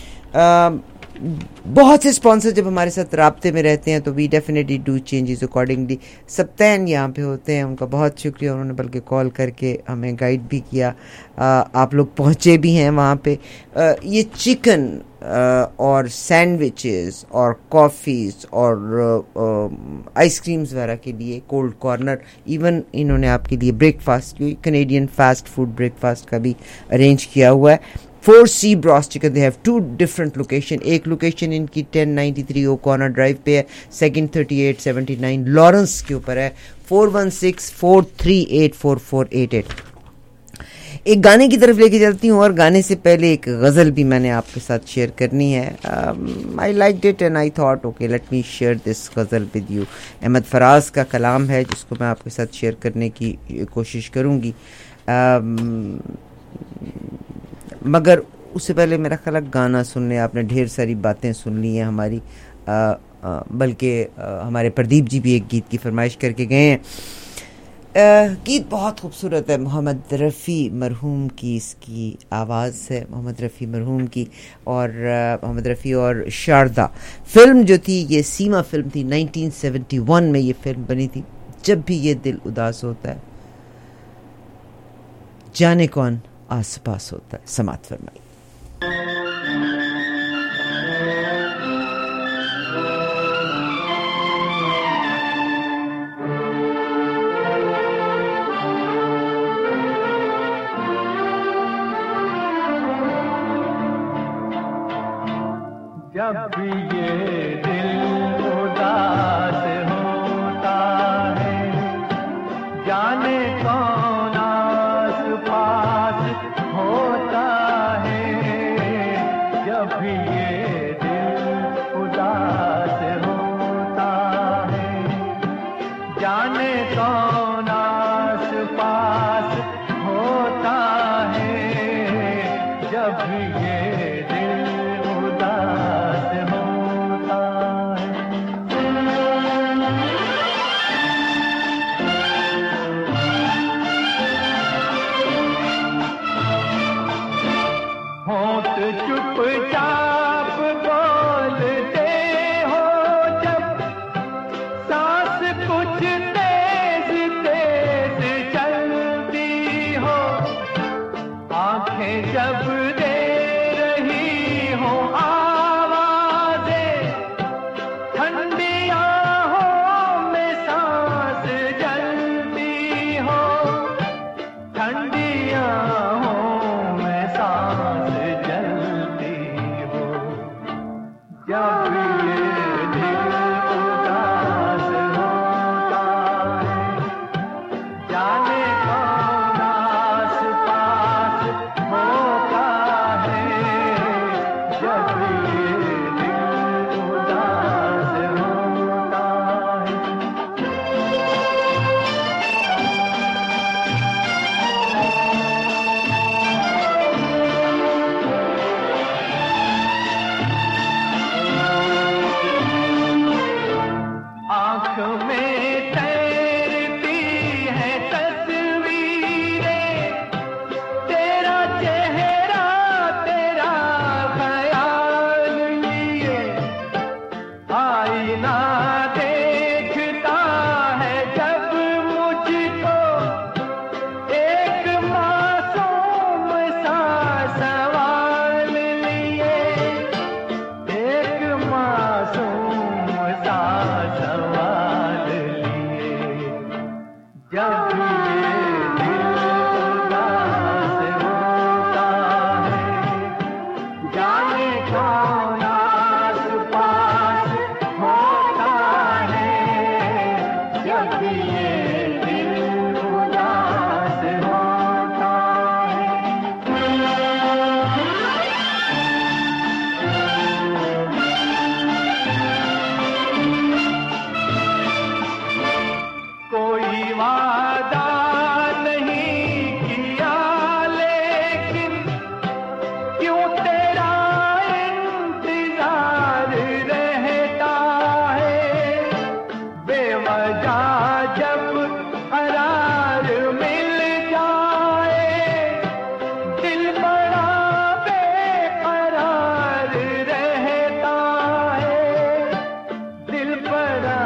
बहुत से स्पॉन्सर जब हमारे साथ राब्ते में रहते हैं तो we definitely do changes accordingly. सप्तान यहाँ पे होते हैं, उनका बहुत शुक्रिया. उन्होंने बल्कि कॉल करके हमें गाइड भी किया. आप लोग पहुँचे भी हैं वहाँ पे. ये चिकन और सैंडविचेस और कॉफ़ीज़ और आइसक्रीम्स वगैरह के लिए कोल्ड कॉर्नर, इवन इन्होंने आपके लिए breakfast, Canadian fast food breakfast का भी अरेंज किया हुआ है. 4C bros chicken, they have 2 different location. एक लोकेशन इनकी 1093 ओकॉनर ड्राइव पे है, सेकंड 3879 लॉरेंस के ऊपर है. 4164384488. एक गाने की तरफ लेके चलती हूँ और गाने से पहले एक गज़ल भी मैंने आपके साथ शेयर करनी है. I like it and I thought okay let me share this ghazal with you. Ahmad Faraz का कलाम है जिसको मैं आपके साथ शेयर करने की कोशिश करूँगी, मगर उससे पहले मेरा ख्याल गाना सुन लें. आपने ढेर सारी बातें सुन ली हैं हमारी, बल्कि हमारे प्रदीप जी भी एक गीत की फरमाइश करके गए हैं. गीत बहुत खूबसूरत है, मोहम्मद रफ़ी मरहूम की इसकी आवाज़ है, मोहम्मद रफ़ी मरहूम की. और मोहम्मद रफ़ी और शारदा फिल्म जो थी ये सीमा फिल्म थी. 1971 में ये फिल्म बनी थी. जब भी ये दिल उदास होता है जाने कौन आस पास होता है. समात फरमाई. जब भी ये दिल उदास होता है, जाने कौन आस पास होता है। जब भी ये दिल उदास होता है, जाने कौन आस पास होता है। जब भी ये दिल उदास होता है। होंठ चुपचाप बोलते हो जब, सांस कुछ तेज तेज चलती हो, आंखें जब दे रही हो आवाज़ें, ठंडी आहों में सांस जलती हो, ठंडी आहों में सांस जलती हो। जब ये दिल उदास होता है, जाने कौन आस पास होता है। जब ये दिल उदास होता है। आँख में तैरती है तस्वीरें, तेरा चेहरा तेरा ख्याल लिए, आईना देखता है जब मुझको, एक मासूम सा सवाल लिए, एक मासूम सा सवाल लिए। जब ये दिल उदास होता है, जाने कौन आस पास होता है। जब ये दिल उदास होता कोई वादा नहीं किया, लेकिन क्यों तेरा इंतजार रहता है। बेवजह जब करार मिल जाए, दिल बड़ा बेकरार रहता है, दिल बड़ा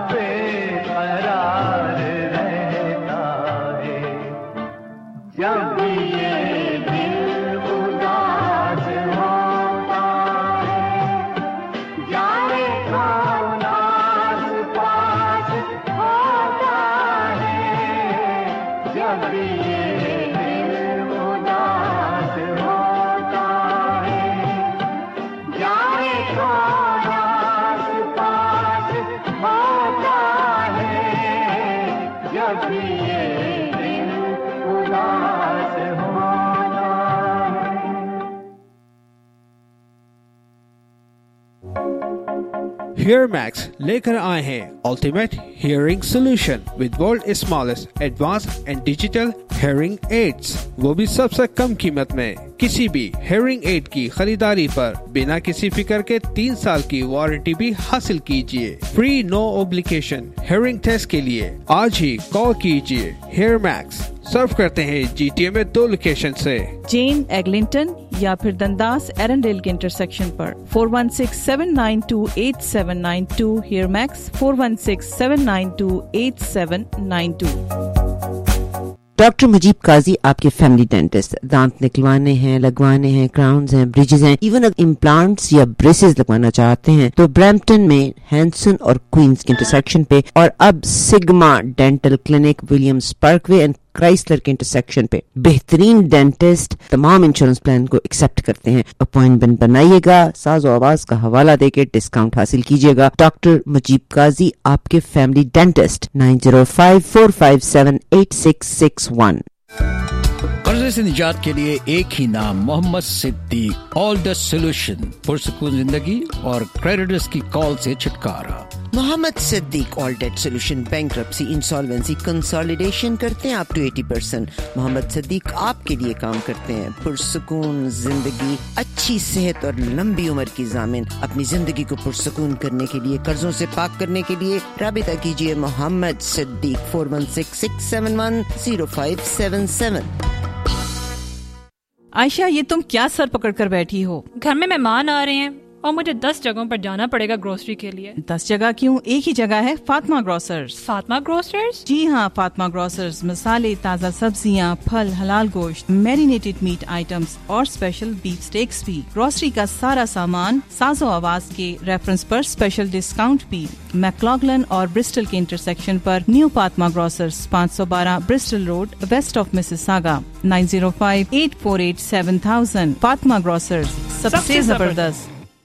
बेकरार रहता है। जब ये दिल उदास होता है, जाने कौन आस पास होता है। जब ये दिल उदास होता है, जाने कौन आस पास होता है। जब ये दिल उदास होता है। हियर मैक्स लेकर आए हैं ultimate hearing solution with world smallest advance and digital hearing aids, वो भी सबसे कम कीमत में। किसी भी हियरिंग एड की खरीदारी पर बिना किसी फिक्र के 3 साल की वारंटी भी हासिल कीजिए। Free no obligation hearing test के लिए आज ही कॉल कीजिए। हियर मैक्स सर्व करते हैं GTA में 2 लोकेशन से, जेन एग्लिंटन या फिर दंदास एरंडेल के इंटरसेक्शन पर। 4167928792 hear Max 4167928792। Doctor Mujeeb Qazi आपके फैमिली डेंटिस्ट। दांत निकलवाने हैं, लगवाने हैं, क्राउन्स हैं, ब्रिजेस हैं, इवन अगर इम्प्लांट्स या ब्रेसेस लगवाना चाहते हैं तो ब्रैम्पटन में हैंसन और क्वींस के इंटरसेक्शन पे, और अब Sigma dental clinic Williams parkway and Chrysler के इंटरसेक्शन पे। बेहतरीन डेंटिस्ट, तमाम इंश्योरेंस प्लान को एक्सेप्ट करते हैं। अपॉइंटमेंट बनाइएगा, साज़ो आवाज का हवाला देके डिस्काउंट हासिल कीजिएगा। डॉक्टर मुजीब काजी, आपके फैमिली डेंटिस्ट, 9054578661। कर्जे से निजात के लिए एक ही नाम, Mohammad Siddique. All the solution, पुरसुकून जिंदगी और क्रेडिटर्स की कॉल से छुटकारा। Mohammad Siddique all debt solution, bankruptcy, insolvency, consolidation करते हैं अप टू 80%। मोहम्मद सिद्दीक आपके लिए काम करते हैं। पुरसुकून जिंदगी, अच्छी सेहत और लंबी उम्र की ज़ामिन। अपनी जिंदगी को पुरसुकून करने के लिए, कर्जों से पाक करने के लिए राबिता कीजिए मोहम्मद सिद्दीक 4166710577। आयशा, ये तुम क्या सर पकड़ कर बैठी हो? घर में मेहमान आ रहे हैं और मुझे 10 जगहों पर जाना पड़ेगा ग्रोसरी के लिए। 10 जगह क्यों, एक ही जगह है, फातिमा ग्रोसर्स। फातिमा ग्रोसर्स? जी हाँ, फातिमा ग्रोसर्स मसाले, ताज़ा सब्जियाँ, फल, हलाल गोश्त, मैरिनेटेड मीट आइटम्स और स्पेशल बीफ स्टेक्स भी। ग्रोसरी का सारा सामान साज़ो आवाज के रेफरेंस पर स्पेशल डिस्काउंट भी। मैक्लॉगलन और ब्रिस्टल के इंटरसेक्शन पर new Fatima grocers, 512 Bristol road, west of Mississauga, 9058487000। Fatima grocers, सबसे जबरदस्त।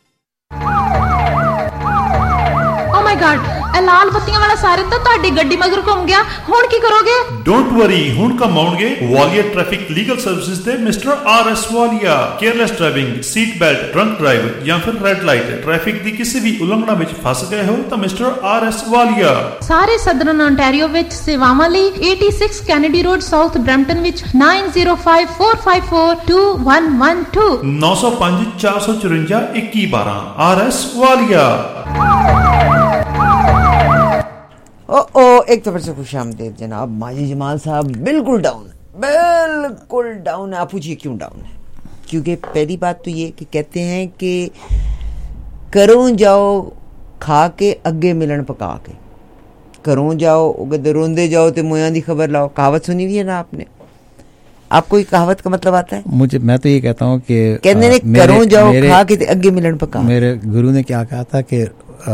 Oh my God, ਇਹ ਲਾਲ ਬੱਤੀਆਂ ਵਾਲਾ ਸਾਇਰਨ ਤਾਂ ਤੁਹਾਡੀ ਗੱਡੀ ਮਗਰ ਘੁੰਮ ਗਿਆ। ਹੁਣ ਕੀ ਕਰੋਗੇ? ਡੋਂਟ ਵਰੀ, ਹੁਣ ਕਮਾਉਣਗੇ ਵਾਲੀਆ ਟ੍ਰੈਫਿਕ ਲੀਗਲ ਸਰਵਿਸਿਜ਼ ਦੇ mister R S. Walia. Careless driving, seat belt, drunk drive ਜਾਂ ਫਿਰ ਰੈੱਡ ਲਾਈਟ, ਟ੍ਰੈਫਿਕ ਦੀ ਕਿਸੇ ਵੀ ਉਲੰਘਣਾ ਵਿੱਚ ਫਸ ਗਏ ਹੋ ਤਾਂ ਮਿਸਟਰ ਆਰ.ਐਸ. ਵਾਲੀਆ ਸਾਰੇ ਸਦਰਨ ontario ਵਿੱਚ ਸੇਵਾਵਾਂ ਲਈ 86 ਕੈਨੇਡੀ ਰੋਡ ਸਾਊਥ ਬਰੈਂਪਟਨ ਵਿੱਚ 9054542112 905 454 2112 ਆਰ.ਐਸ. ਵਾਲੀਆ। एक तो फिर से खुश आमदीद जनाब माजी जमाल साहब। बिल्कुल डाउन है। आप पूछिए क्यों डाउन है? क्योंकि पहली बात तो ये कि कहते हैं कि करों जाओ खा के अगे मिलन पका के, करों जाओ रोंदे जाओ तो मुया दी खबर लाओ। कहावत सुनी हुई है ना आपने? आपको ये कहावत का मतलब आता है? मैं तो ये कहता हूँ कि कहने ने करों जाओ खा के अगे मिलन पका। मेरे गुरु ने क्या कहा था कि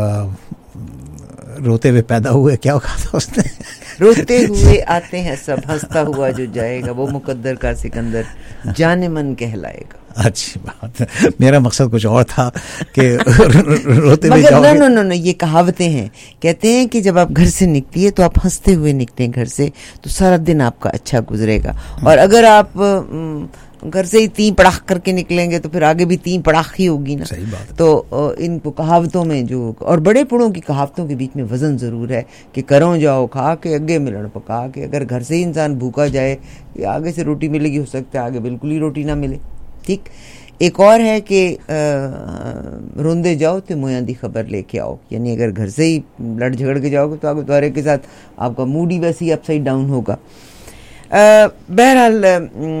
रोते हुए पैदा हुए, क्या कहा था उसने? रोते हुए आते हैं सब, हंसता हुआ जो जाएगा वो मुकद्दर का सिकंदर जाने मन कहलाएगा। अच्छी बात है, मेरा मकसद कुछ और था कि रोते हुए जाओगे। नो, ये कहावतें हैं। कहते हैं कि जब आप घर से निकलिए तो आप हंसते हुए निकलें घर से, तो सारा दिन आपका अच्छा गुजरेगा। और अगर आप घर से ही 3 पड़ाख करके निकलेंगे तो फिर आगे भी 3 पड़ाख ही होगी ना। सही बात है। तो इनको कहावतों में जो, और बड़े बूढ़ों की कहावतों के बीच में वजन जरूर है कि करों जाओ खा के अगे मिलन पका के। अगर घर से ही इंसान भूखा जाए, आगे से रोटी मिलेगी, हो सकता है आगे बिल्कुल ही रोटी ना मिले। ठीक। एक और है कि रोंदे जाओ तो मुया दी खबर लेके आओ, यानी अगर घर से ही लड़ झगड़ के जाओगे तो आगे तुम्हारे के साथ आपका मूड ही वैसे ही अपसाइड डाउन होगा। बहरहाल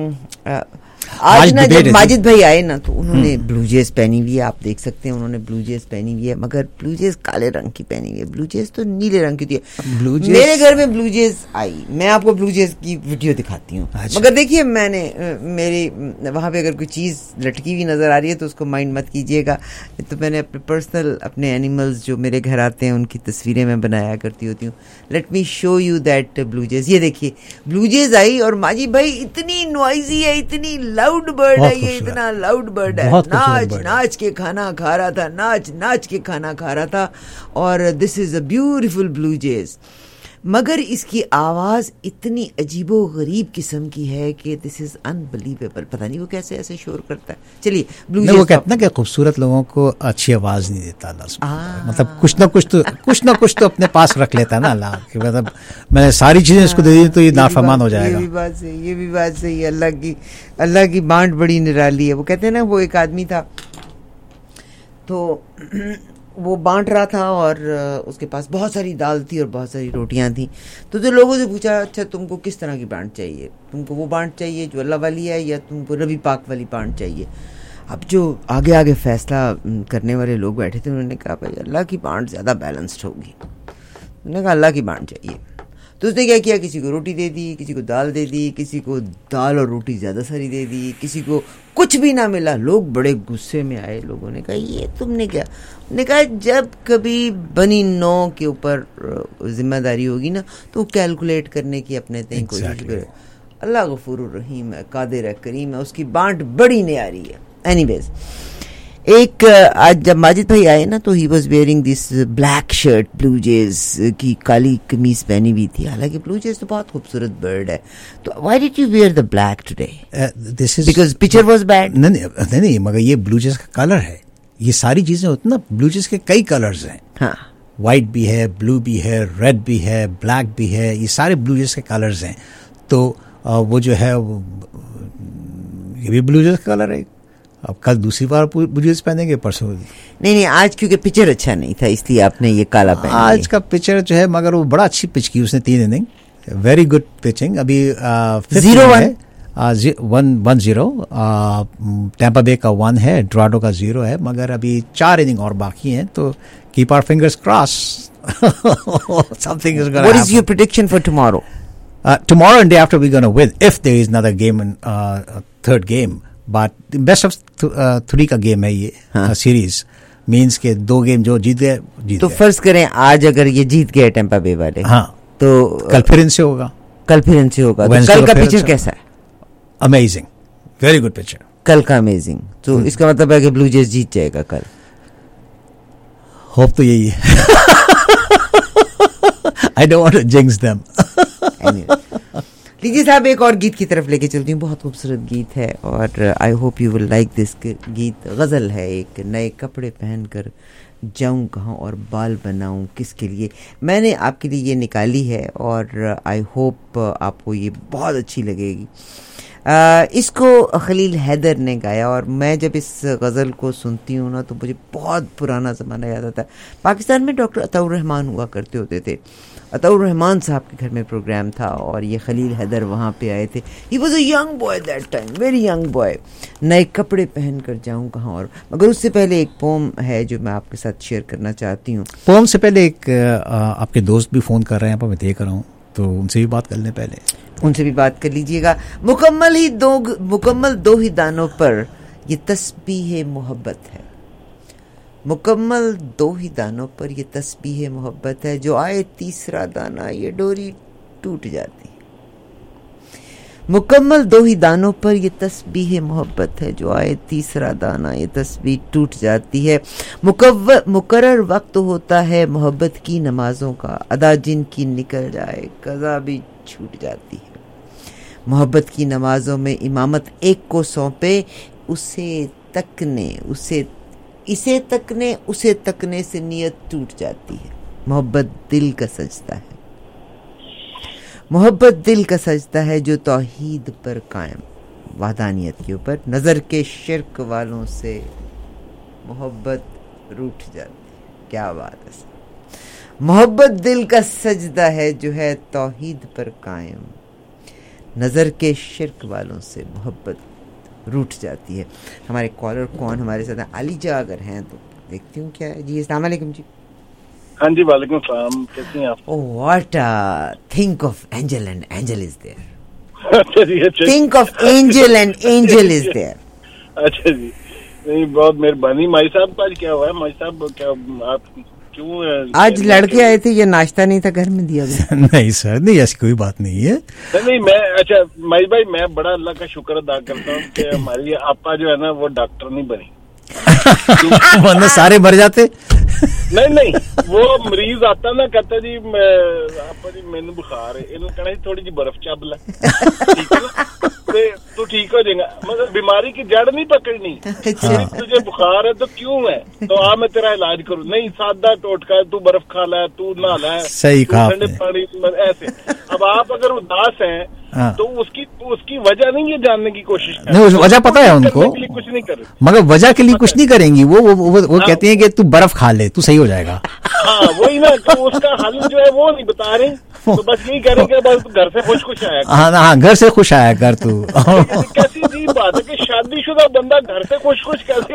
आज ना जब माजिद भाई आए ना तो उन्होंने ब्लू जेस पहनी हुई है, आप देख सकते हैं उन्होंने ब्लू जेस पहनी हुई है, मगर ब्लू जेस काले रंग की पहनी हुई है। ब्लू जेस तो नीले रंग की थी। मेरे घर में ब्लू जेस आई, मैं आपको ब्लू जेस की वीडियो दिखाती हूँ। मगर देखिए, मैंने मेरी वहां पे अगर कोई चीज लटकी हुई नजर आ रही है तो उसको माइंड मत कीजिएगा। तो मैंने अपने पर्सनल अपने एनिमल्स जो मेरे घर आते हैं उनकी तस्वीरें मैं बनाया करती होती हूँ। Let me show you that Blue Jays. ये देखिए ब्लू जेस आई और माजी भाई इतनी नॉइजी है, इतनी लाउड बर्ड है ये, इतना लाउड बर्ड है। नाच के खाना खा रहा था, नाच के खाना खा रहा था। और this is a beautiful Blue Jays, मगर इसकी आवाज इतनी अजीबो गरीब किस्म की है कि दिस इज अनबिलीवेबल। पता नहीं वो कैसे ऐसे शोर करता है। चलिए ब्लू जेस। वो कहते ना कि खूबसूरत लोगों को अच्छी आवाज नहीं देता अल्लाह, मतलब कुछ ना कुछ तो अपने पास रख लेता है ना अल्लाह, कि मतलब मैंने सारी चीजें इसको दे दी तो ये नाफरमान हो जाएगा। ये भी बात सही है। अल्लाह की बांट बड़ी निराली है। वो कहते हैं ना, वो एक आदमी था तो वो बांट रहा था और उसके पास बहुत सारी दाल थी और बहुत सारी रोटियां थी। तो जो लोगों से पूछा, अच्छा तुमको किस तरह की बांट चाहिए, तुमको वो बांट चाहिए जो अल्लाह वाली है या तुमको नबी पाक वाली बांट चाहिए? अब जो आगे फैसला करने वाले लोग बैठे थे उन्होंने कहा भाई अल्लाह की बांट ज़्यादा बैलेंस्ड होगी। उन्होंने कहा अल्लाह की बांट चाहिए। तो उसने क्या किया, किसी को रोटी दे दी, किसी को दाल दे दी, किसी को दाल और रोटी ज़्यादा सारी दे दी, किसी को कुछ भी ना मिला। लोग बड़े गुस्से में आए। लोगों ने कहा ये तुमने क्या? उन्होंने कहा जब कभी बनी नौ के ऊपर जिम्मेदारी होगी ना तो कैलकुलेट करने की अपने तय कोशिश करे। अल्लाह गफूरुर रहीम है, कादिर है, करीम है, उसकी बांट बड़ी न्यारी है। एनीवेज, एक आज जब माजिद भाई आए ना तो he was wearing this black shirt, Blue Jays की काली कमीज पहनी हुई थी। हालांकि ब्लू जेज तो बहुत खूबसूरत बर्ड है, तो why did you wear the black today? This is because picture was bad. नहीं, मगर ये ब्लू जेज का कलर है। ये सारी चीजें होती ना, ब्लू जेज के कई कलर्स हैं। हाँ, वाइट भी है, ब्लू भी है, रेड भी है, ब्लैक भी है, ये सारे ब्लू जेज के कलर्स हैं। तो वो जो है ये भी ब्लू जेज का कलर है। अब कल दूसरी बार ब्लू जेज पहनेंगे, परसों नहीं, आज क्योंकि पिक्चर अच्छा नहीं था इसलिए आपने ये काला पहना। आज का पिक्चर जो है, मगर वो बड़ा अच्छी पिच की उसने, 3 इनिंग, वेरी गुड पिचिंग। अभी 0-1 1-0, टैंपा बे का 1 है, डोराडो का 0 है, मगर अभी 4 इनिंग और बाकी हैं, तो keep our fingers cross, something is gonna happen. What is your prediction for tomorrow? Tomorrow and day after we're going to win if there is another game in third game, but best of 3 का game है ये series, means के 2 game जो जीत गए। तो फर्ज करें आज अगर ये जीत गए टेम्पा बे वाले, हाँ, तो कल फिर इनसे होगा। तो कल का पिक्चर कैसा है? अमेजिंग, वेरी गुड पिक्चर कल का, अमेजिंग। तो इसका मतलब है कि ब्लू जेज जीत जाएगा कल। होप तो यही है। I don't want to jinx them. लीजिए साहब, एक और गीत की तरफ लेके चलती हूँ। बहुत खूबसूरत गीत है और I hope you will like this गीत। गज़ल है, एक नए कपड़े पहनकर जाऊँ कहाँ और बाल बनाऊँ किसके लिए। मैंने आपके लिए ये निकाली है और आई होप आपको ये बहुत अच्छी लगेगी। इसको खलील हैदर ने गाया और मैं जब इस गज़ल को सुनती हूँ ना तो मुझे बहुत पुराना ज़माना याद आता है। पाकिस्तान में डॉक्टर अताउर रहमान हुआ करते होते थे। अताउर रहमान साहब के घर में प्रोग्राम था और ये खलील हैदर वहाँ पे आए थे। He was a young boy that time, very young boy. नए कपड़े पहन कर जाऊँ कहाँ और, मगर उससे पहले एक पोम है जो मैं आपके साथ शेयर करना चाहती हूँ। पोम से पहले एक आपके दोस्त भी फ़ोन कर रहे हैं, पर मैं देख रहा हूँ, तो उनसे भी बात कर लें पहले। उनसे भी बात कर लीजिएगा। मुकम्मल दो ही दानों पर ये तस्बीह मोहब्बत है। मुकम्मल 2 ही दानों पर ये तस्बीह मोहब्बत है। जो आए तीसरा दाना ये डोरी टूट जाती। मुकम्मल 2 ही दानों पर ये तस्बीह मोहब्बत है। जो आए तीसरा दाना ये तस्बीह टूट जाती है। मुकर्रर वक्त होता है मोहब्बत की नमाजों का, अदा जिन की निकल जाए कज़ा भी छूट जाती है। मोहब्बत की नमाजों में इमामत एक को सौंपे, उसे तकने से नियत टूट जाती है। मोहब्बत दिल का सजदा है। मोहब्बत दिल का सजदा है जो तौहीद पर कायम, वादानियत के ऊपर। नजर के शिर्क वालों से मोहब्बत रूठ जाती है। क्या बात है। मोहब्बत दिल का सजदा है जो है तौहीद पर कायम, नजर के शिर्क वालों से मोहब्बत रूठ जाती है। हमारे कॉलर कौन हमारे साथ हैं? अलीजा अगर हैं तो देखती हूँ क्या है जी। अस्सलाम वालेकुम जी। हाँ जी, वालेकुम सलाम। कैसी हैं आप? What think of angel and angel is there. अच्छा जी, अच्छा। Think of angel and angel is there. अच्छा जी, नहीं बहुत मेहरबानी। माई साहब आज क्या हुआ है? माई साहब क्या आप क्यों आज लड़के आए थे, ये नाश्ता नहीं था घर में दिया गया? नहीं सर, नहीं ऐसी कोई बात नहीं है। नहीं मैं, अच्छा माई भाई, मैं बड़ा अल्लाह का शुक्र अदा करता हूँ कि हमारी आपा जो है ना वो डॉक्टर नहीं बनी। वरना सारे मर जाते। नहीं, वो मरीज आता ना, कहता जी आपा जी मैंने बुखार है, इन्होंने कहना थोड़ी जी बर्फ चब ला, ठीक है ना, तो ठीक हो जाएगा। मतलब बीमारी की जड़ नहीं पकड़नी। तुझे बुखार है तो क्यों है, तो आ मैं तेरा इलाज करूँ। नहीं, सादा टोटका है, तू बर्फ खा ला, तू नहा ला, सही कहा ठंडे पानी ऐसे। अब आप अगर उदास हैं तो उसकी वजह नहीं ये जानने की कोशिश करें। नहीं, वजह पता है उनको, कुछ नहीं कर, मगर वजह के लिए कुछ नहीं करेंगी वो कहती हैं कि तू बर्फ खा ले, तू सही हो जाएगा। हाँ वही ना, तो उसका हल जो है वो नहीं बता रहे, तो बस यही करेंगे, बस घर से खुश आया। हाँ, घर से खुश आया कर तू। कैसी अजीब बात है कि शादीशुदा बंदा घर से खुश कैसे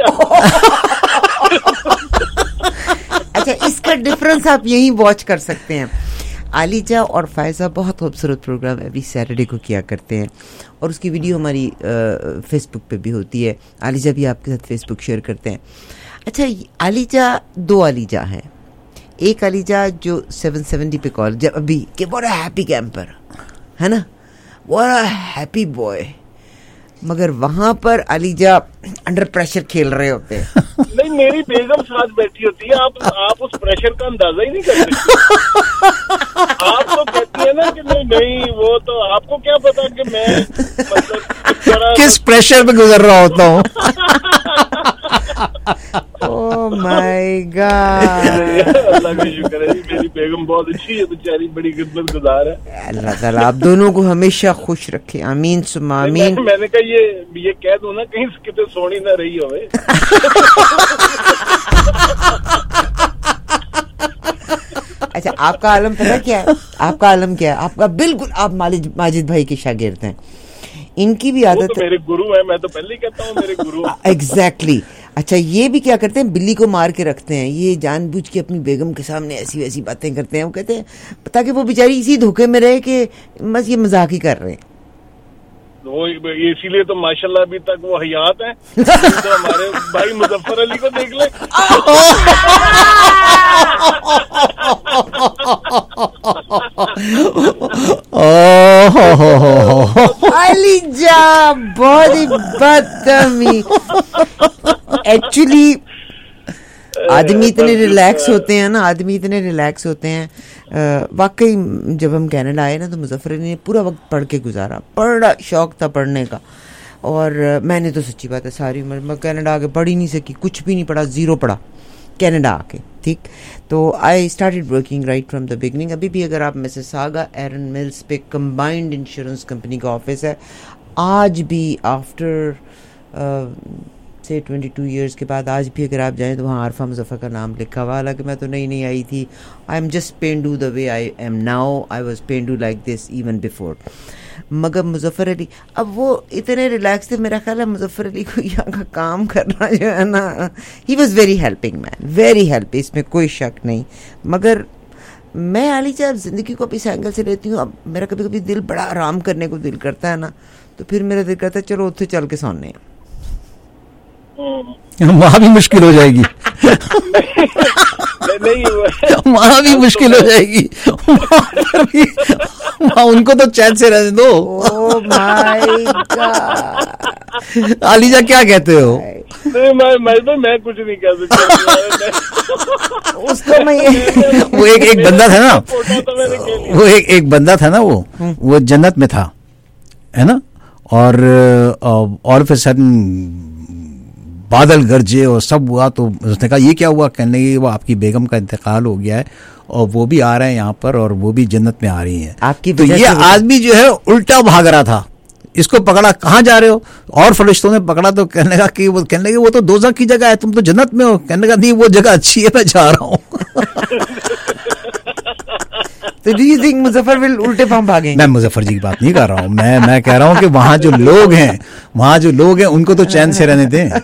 अच्छा, इसका डिफरेंस आप यही वॉच कर सकते हैं। आलिजा और फायजा बहुत खूबसूरत प्रोग्राम एवरी सैटरडे को किया करते हैं और उसकी वीडियो हमारी फेसबुक पे भी होती है। आलिजा भी आपके साथ फेसबुक शेयर करते हैं। अच्छा, आलिजा 2 आलिजा हैं। एक आलिजा जो 770 पे कॉल जब अभी कि बड़ा हैप्पी कैंपर है ना, व्हाट अ हैप्पी बॉय। मगर वहां पर अलीजा अंडर प्रेशर खेल रहे होते हैं। नहीं, मेरी बेगम साथ बैठी होती है, आप उस प्रेशर का अंदाजा ही नहीं करते। आप तो कहती है ना कि नहीं, वो तो आपको क्या पता कि मैं मतलब किस प्रेशर में गुजर रहा होता हूँ। ओह माय गॉड, अल्लाह का शुक्र है, मेरी बेगम बहुत अच्छी है, बेचारी बड़ी खिदमत गुजार है। अल्लाह ताला आप दोनों को हमेशा खुश रखे, आमीन सुम्मा आमीन। मैंने कहा ये कह दो ना कहीं कितने सोनी ना रही होवे। अच्छा, आपका आलम पता क्या है? आपका आलम क्या है? आपका बिल्कुल, आप माजिद भाई के शागिर्द हैं। इनकी भी आदत तो मेरे गुरु है, मैं तो पहले ही कहता हूँ मेरे गुरु। एग्जैक्टली। अच्छा, ये भी क्या करते हैं, बिल्ली को मार के रखते हैं। ये जानबूझ के अपनी बेगम के सामने ऐसी वैसी बातें करते हैं। वो कहते हैं ताकि वो बेचारी इसी धोखे में रहे कि बस ये मजाक ही कर रहे हैं। वो इसीलिए तो माशाल्लाह अभी तक वो हयात हैं। तो हमारे भाई मुजफ्फर अली को देख ले। अलीजा बहुत ही बदतमीज। एक्चुअली आदमी इतने रिलैक्स होते हैं ना, आदमी इतने रिलैक्स होते हैं। वाकई जब हम कनाडा आए ना तो मुजफ्फर अली ने पूरा वक्त पढ़ के गुजारा, बड़ा शौक था पढ़ने का। और मैंने तो सच्ची बात है सारी उम्र मैं कनाडा आके पढ़ ही नहीं सकी, कुछ भी नहीं पढ़ा, जीरो पढ़ा कनाडा आके। ठीक, तो I started working right from the beginning. अभी भी अगर आप मिसिसागा एरन मिल्स पे कंबाइंड इंश्योरेंस कंपनी का ऑफिस है, आज भी आफ्टर से 22 ईयर्स के बाद आज भी अगर आप जाएं तो वहाँ आरफा मुजफ्फर का नाम लिखा हुआ। हालांकि मैं तो नई आई थी। आई एम जस्ट पेंडू the way I am now, I was पेंडू लाइक दिस इवन बिफोर। मगर मुजफ्फर अली अब वो इतने रिलैक्स थे, मेरा ख्याल है मुजफ्फर अली को यहाँ का काम करना जो है ना, he was very helping man, very help, इसमें कोई शक नहीं। मगर मैं अली साहब ज़िंदगी को अब इस एंगल से लेती हूँ। अब मेरा कभी कभी दिल बड़ा आराम करने को दिल करता है ना, तो फिर मेरा दिल करता है चलो उत्थे चल के सोने। वहां भी मुश्किल हो जाएगी। वहां भी मुश्किल हो जाएगी। वहां उनको तो चैन से रहने दो। ओह माय गॉड, आलिजा क्या कहते हो? मैं कुछ नहीं कह सकता। उसको मैं वो एक बंदा था ना, वो एक बंदा था ना, वो जन्नत में था, है ना, और ऑल ऑफ अ सडन बादल गरजे और सब हुआ। तो उसने कहा ये क्या हुआ? कहने लगी वो आपकी बेगम का इंतकाल हो गया है और वो भी आ रहे हैं यहाँ पर और वो भी जन्नत में आ रही हैं आपकी। तो ये आदमी जो है उल्टा भाग रहा था, इसको पकड़ा, कहाँ जा रहे हो? और फरिश्तों ने पकड़ा तो कहने लगा कि वो तो दोज़ख की जगह है, तुम तो जन्नत में हो। कहने लगा नहीं, वो जगह अच्छी है, मैं जा रहा हूँ। तो do you think Muzaffar will उल्टे पांव भागेंगे? मैं मुजफ्फर जी की बात नहीं कर रहा हूँ, मैं कह रहा हूँ कि वहाँ जो लोग हैं उनको तो चैन से रहने दें।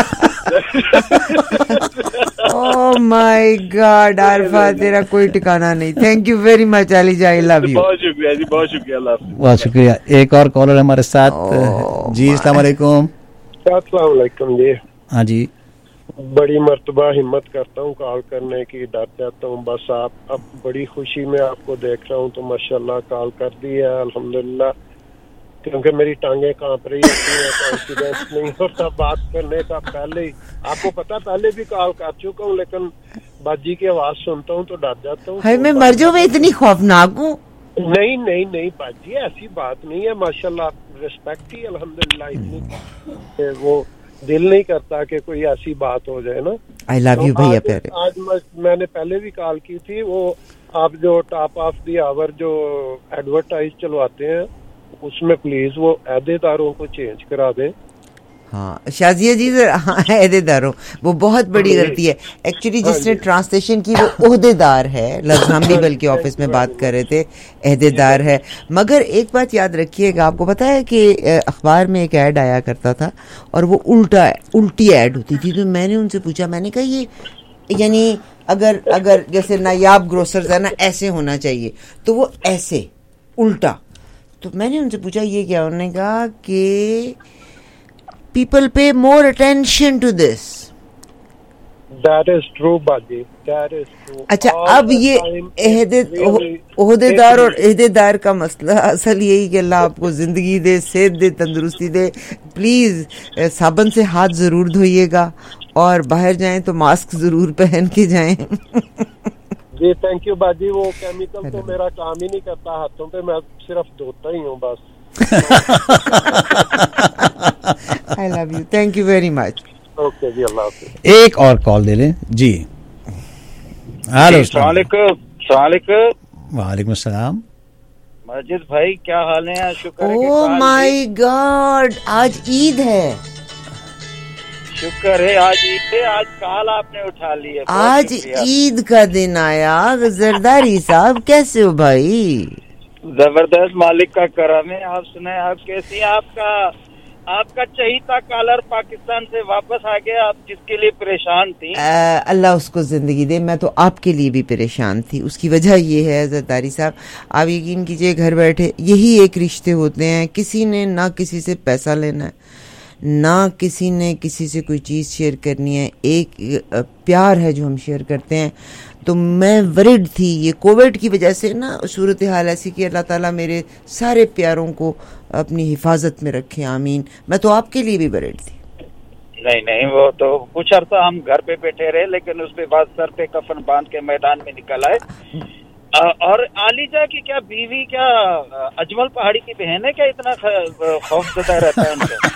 ओह माय गॉड आरफा, तेरा कोई ठिकाना नहीं। Thank you very much Aliza, I love you. बहुत शुक्रिया जी, बहुत शुक्रिया, बहुत शुक्रिया। एक और कॉलर हमारे साथ। जी अस्सलाम वालेकुम। अस्सलाम वालेकुम जी। हाँ जी, बड़ी मर्तबा हिम्मत करता हूँ कॉल करने की, डर जाता हूँ। बस आप अब बड़ी खुशी में आपको देख रहा हूँ तो माशाल्लाह कॉल कर दी है अल्हम्दुलिल्लाह, क्योंकि मेरी टांगे कांप रही होती है, कॉन्फिडेंस नहीं होता बात करने का। पहले ही आपको पता, पहले भी कॉल कर चुका हूँ, लेकिन बाजी की आवाज सुनता हूँ तो डर जाता हूँ। हाय मैं मर जाऊँ, मैं इतनी खौफनाक हूँ। नहीं बाजी, ऐसी बात नहीं है। माशाल्लाह रिस्पेक्ट ही अल्हम्दुलिल्लाह इतनी, वो दिल नहीं करता कि कोई ऐसी बात हो जाए ना। आई लव यू भैया प्यारे। आज मैंने पहले भी कॉल की थी, वो आप जो टॉप ऑफ द आवर जो एडवर्टाइज चलवाते हैं उसमें प्लीज वो अहदेदारों को चेंज करा दें। हाँ शाजिया जी, हाँ अहदेदारों, वो बहुत बड़ी गलती है एक्चुअली। जिसने ट्रांसलेशन की वो ओहदेदार है, लफ्ज हम भी बल्कि ऑफिस में बात कर रहे थे, अहदेदार है। मगर एक बात याद रखिएगा, आपको पता है कि अखबार में एक ऐड आया करता था और वो उल्टी ऐड होती थी। तो मैंने उनसे पूछा, मैंने कहा ये यानी अगर जैसे नायाब ग्रोसर्स है ना, ऐसे होना चाहिए, तो वो ऐसे उल्टा। तो मैंने उनसे पूछा ये क्या? उन्होंने कहा कि people pay more attention to this. That is true, बाजी, that is true. अच्छा, अब ये ओहदेदार और एहदेदार का मसला असल यही कि अल्लाह आपको जिंदगी दे, सेहत दे, तंदुरुस्ती दे। प्लीज साबुन से हाथ जरूर धोइएगा और बाहर जाएं तो मास्क जरूर पहन के जाएं। जी थैंक यू बाजी, वो केमिकल तो मेरा काम ही नहीं करता हाथों पे, मैं सिर्फ धोता ही हूँ बस। I love you, thank you very much. Okay जी, अल्लाह हाफ़िज़। एक और कॉल ले लें जी। हेलो, वालेकुम अस्सलाम। मजिद भाई क्या हाल है? शुक्र है। ओह माय गॉड, आज ईद है। शुक्र है आज ईद है, आज कॉल आपने उठा ली है। आज ईद का दिन आया। जरदारी साहब कैसे हो भाई? जबरदस्त, मालिक का करम है। आप सुनाए, आप कैसी? आपका चहीता कॉलर पाकिस्तान से वापस आ गया, आप जिसके लिए परेशान थी। अल्लाह उसको जिंदगी दे। मैं तो आपके लिए भी परेशान थी। उसकी वजह ये है जरदारी साहब, आप यकीन कीजिए घर बैठे यही एक रिश्ते होते हैं। किसी ने ना किसी से पैसा लेना है, ना किसी ने किसी से कोई चीज़ शेयर करनी है। एक प्यार है जो हम शेयर करते हैं। तो मैं वरिड थी, ये कोविड की वजह से ना सूरत हाल ऐसी कि अल्लाह ताला मेरे सारे प्यारों को अपनी हिफाजत में रखे, आमीन। मैं तो आपके लिए भी वरिड थी। नहीं, वो तो कुछ अर्सा हम घर पे बैठे रहे, लेकिन उसके बाद सर पे कफन बांध के मैदान में निकल आए। और आलिजा की क्या बीवी, क्या अजमल पहाड़ी की बहन है क्या? इतना खौफजदा रहता है उनका।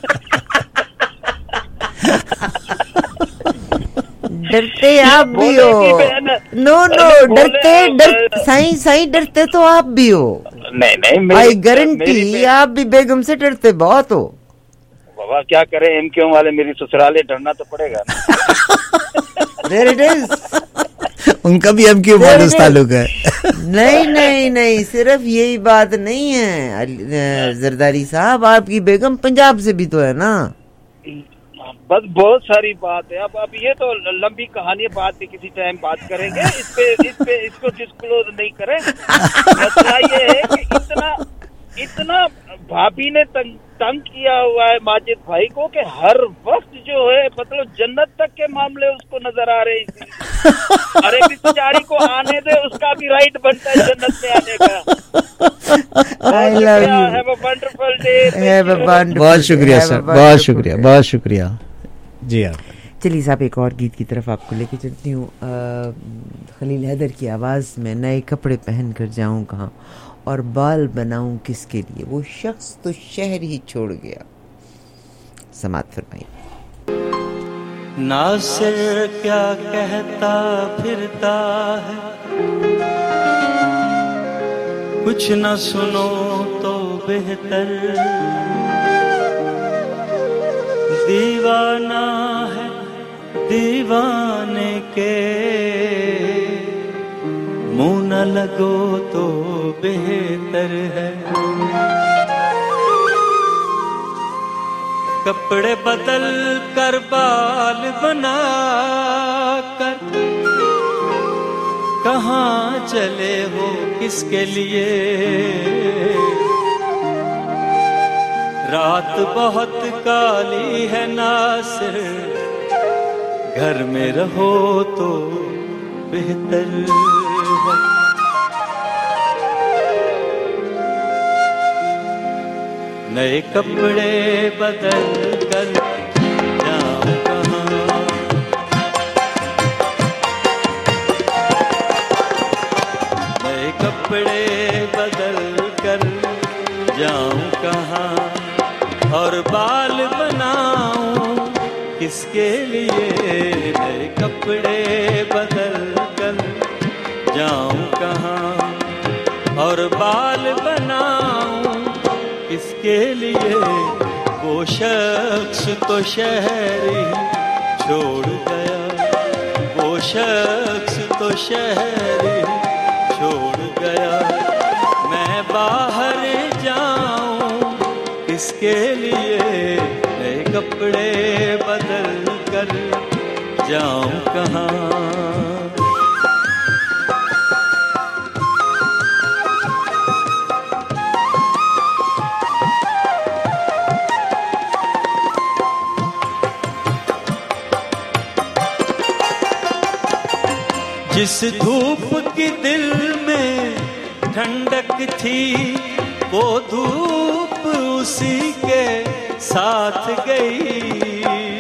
डरते आप भी हो। नो डरते साईं डरते तो आप भी हो। नहीं, आई गारंटी आप भी बेगम से डरते बहुत हो। बाबा क्या करें, एमक्यू वाले मेरी ससुराले, डरना तो पड़ेगा। There it is। उनका भी एमक्यू वाले ताल्लुक है। नहीं, सिर्फ यही बात नहीं है जरदारी साहब, आपकी बेगम पंजाब से भी तो है ना। बस बहुत सारी बात है। अब ये तो लंबी कहानी है, बात भी किसी टाइम बात करेंगे। इस पे इसको डिस्क्लोज नहीं करें। मसला ये है कि इतना भाभी ने तंग किया हुआ है माजिद भाई को कि हर वक्त जो है मतलब जन्नत तक के मामले उसको नजर आ रहे हैं। अरे बेचारी को आने दे, उसका भी राइट बनता है जन्नत में आने का। I love you, have a wonderful day. बहुत शुक्रिया सर, बहुत शुक्रिया जी। आप चलिए साहब, एक और गीत की तरफ आपको लेके चलती हूँ। खलील हैदर की आवाज़ में नए कपड़े पहन कर जाऊँ कहाँ और बाल बनाऊँ किसके लिए, वो शख्स तो शहर ही छोड़ गया। समात फरमाइए। नासिर क्या कहता फिरता है, कुछ न सुनो तो बेहतर। दीवाना है दीवाने के, मुंह न लगो तो बेहतर है। कपड़े बदल कर बाल बना कर कहाँ चले हो किसके लिए। रात बहुत काली है नासिर, घर में रहो तो बेहतर है। नए कपड़े बदल कर जाऊं कहाँ, नए कपड़े बदल कर जाऊं कहाँ और बाल बनाऊं किसके लिए। नए कपड़े बदल कर जाऊं कहाँ और बाल बनाऊं किसके लिए। वो शख्स तो शहर ही छोड़ गया, वो शख्स तो शहर ही छोड़ गया। मैं बाहर जाऊं किसके लिए, नए कपड़े बदल कर जाऊं कहाँ। जिस धूप की दिल में ठंडक थी वो धूप उसी के साथ गई।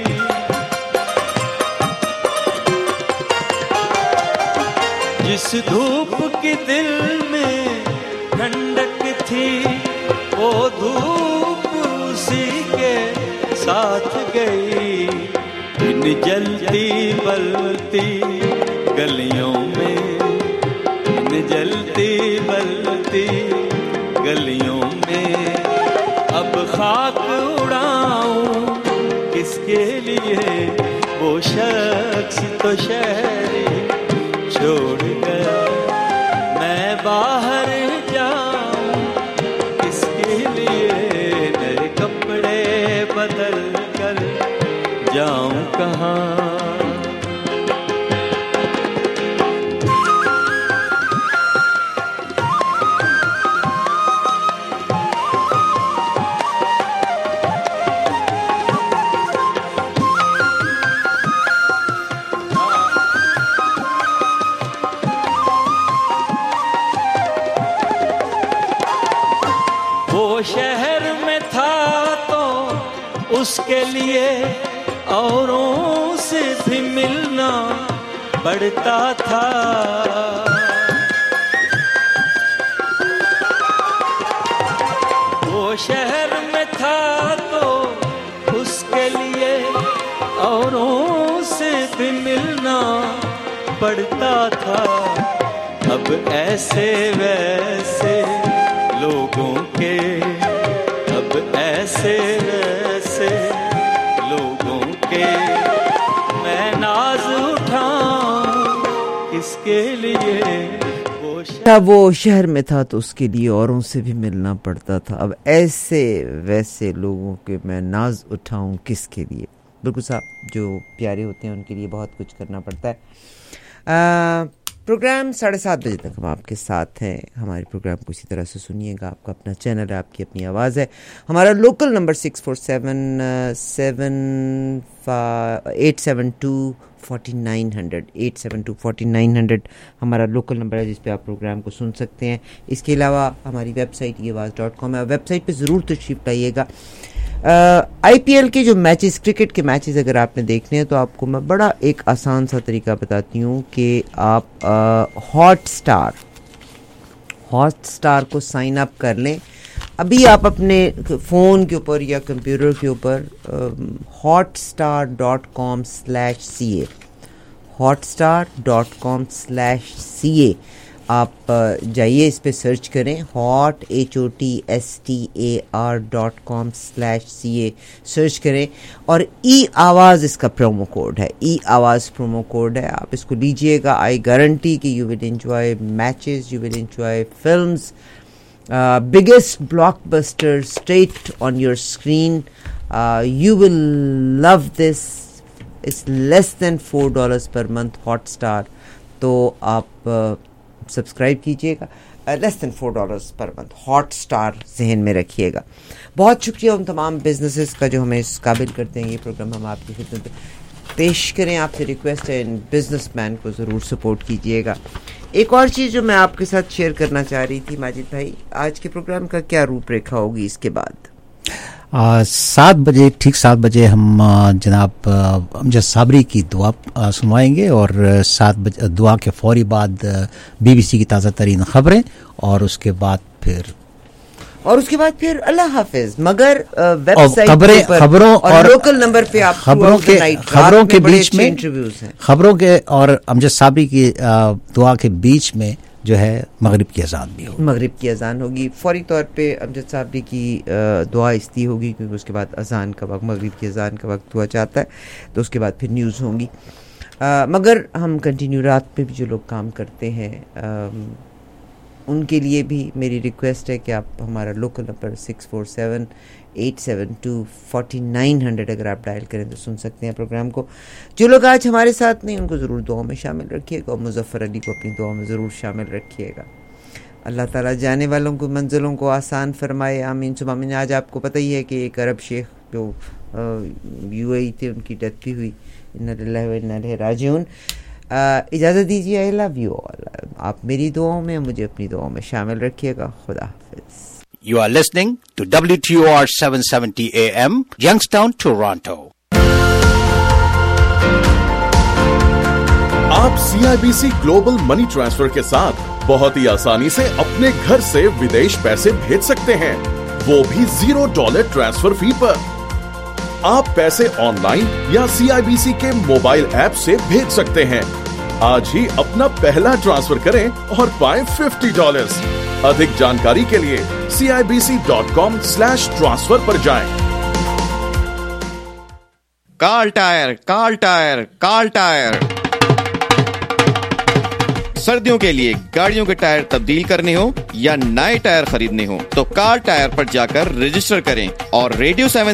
जिस धूप की दिल में ठंडक थी वो धूप उसी के साथ गई। इन जलती बलती गलियों में, इन जलती बलती गलियों में अब खाक उड़ाऊं किसके लिए। वो शख्स तो शहरी छोड़ गया, मैं बाहर जाऊं किसके लिए। नए कपड़े बदल कर जाऊं कहाँ। शहर में था तो उसके लिए औरों से भी मिलना पड़ता था। वो शहर में था तो उसके लिए औरों से भी मिलना पड़ता था। अब ऐसे वैसे लोगों के, अब ऐसे वैसे लोगों के मैं नाज उठाऊं किसके लिए। वो शहर में था तो उसके लिए औरों से भी मिलना पड़ता था। अब ऐसे वैसे लोगों के मैं नाज उठाऊं किसके लिए। बिल्कुल साहब, जो प्यारे होते हैं उनके लिए बहुत कुछ करना पड़ता है। प्रोग्राम 7:30 बजे तक हम आपके साथ हैं। हमारे प्रोग्राम को इसी तरह से सुनिएगा। आपका अपना चैनल है, आपकी अपनी आवाज़ है। हमारा लोकल नंबर 647-872-4900 872-4900 हमारा लोकल नंबर है, जिस पे आप प्रोग्राम को सुन सकते हैं। इसके अलावा हमारी वेबसाइट yeawaz.com है। वेबसाइट पे ज़रूर तशरीफ़ लाइएगा। IPL के जो मैचेस, क्रिकेट के मैचेस अगर आपने देखने हैं तो आपको मैं बड़ा एक आसान सा तरीका बताती हूँ कि आप हॉटस्टार को साइन अप कर लें। अभी आप अपने फ़ोन के ऊपर या कंप्यूटर के ऊपर hotstar.com/ca hotstar.com/ca आप जाइए, इस पे सर्च करें hotstar.com/ca सर्च करें और आवाज़ इसका प्रोमो कोड है। आवाज़ प्रोमो कोड है, आप इसको लीजिएगा। आई गारंटी कि you will enjoy matches, you will enjoy films, biggest blockbuster straight on your screen. You will love this. It's less than $4 per month Hotstar. तो आप सब्सक्राइब कीजिएगा। Less than $4 per month Hotstar जहन में रखिएगा। बहुत शुक्रिया उन तमाम बिजनेसेस का जो हमें इस काबिल करते हैं ये प्रोग्राम हम आपकी खिदमत में पेश करें। आपसे रिक्वेस्ट है, इन बिजनेसमैन को ज़रूर सपोर्ट कीजिएगा। एक और चीज़ जो मैं आपके साथ शेयर करना चाह रही थी माजिद भाई, आज के प्रोग्राम का क्या रूपरेखा होगी इसके बाद? 7 बजे, ठीक 7 बजे हम जनाब अमजद साबरी की दुआ सुनवाएंगे और 7 बजे दुआ के फौरी बाद BBC की ताज़ा तरीन खबरें और उसके बाद फिर अल्लाह हाफिज। मगर वेबसाइट खबरों और लोकल नंबर पे आप खबरों के बीच में इंटरव्यूज हैं, खबरों के और अमजद साबरी की दुआ के बीच में जो है मगरिब की अजान भी होगी। मगरिब की अजान होगी फौरी तौर पे अमजद साबरी की दुआ इसलिए होगी क्योंकि उसके बाद अजान का वक्त, मगरिब की अजान का वक्त हुआ चाहता है, तो उसके बाद फिर न्यूज़ होंगी। मगर हम कंटिन्यू रात पे भी जो लोग काम करते हैं उनके लिए भी मेरी रिक्वेस्ट है कि आप हमारा लोकल नंबर 647-872-4900 अगर आप डायल करें तो सुन सकते हैं प्रोग्राम को। जो लोग आज हमारे साथ नहीं उनको ज़रूर दुआ में शामिल रखिएगा और मुज़फ़्फ़र अली को अपनी दुआ में ज़रूर शामिल रखिएगा। अल्लाह ताला जाने वालों को मंजिलों को आसान फरमाए, आमीन सुम्मा आमीन। आज आपको पता ही है कि एक अरब शेख जो UAE थे उनकी डेथ भी हुई। इन्ना लिल्लाहि व इन्ना इलैहि राजिऊन। इजाज़त दीजिए, आई लव यू ऑल। आप मेरी दुआओं में, मुझे अपनी दुआओं में शामिल रखिएगा। खुदा हाफिज। You are listening to WTOR 770 AM, Youngstown, Toronto. आप CIBC ग्लोबल मनी ट्रांसफर के साथ बहुत ही आसानी से अपने घर से विदेश पैसे भेज सकते हैं, वो भी $0 ट्रांसफर फी पर। आप पैसे ऑनलाइन या CIBC के मोबाइल ऐप से भेज सकते हैं। आज ही अपना पहला ट्रांसफर करें और पाएं $50। अधिक जानकारी के लिए CIBC.com/transfer पर जाएं। Carl Tire, Carl Tire, Carl Tire. सर्दियों के लिए गाड़ियों के टायर तब्दील करने हो या नए टायर खरीदने हो तो कार्ल टायर पर जाकर रजिस्टर करें और रेडियो 7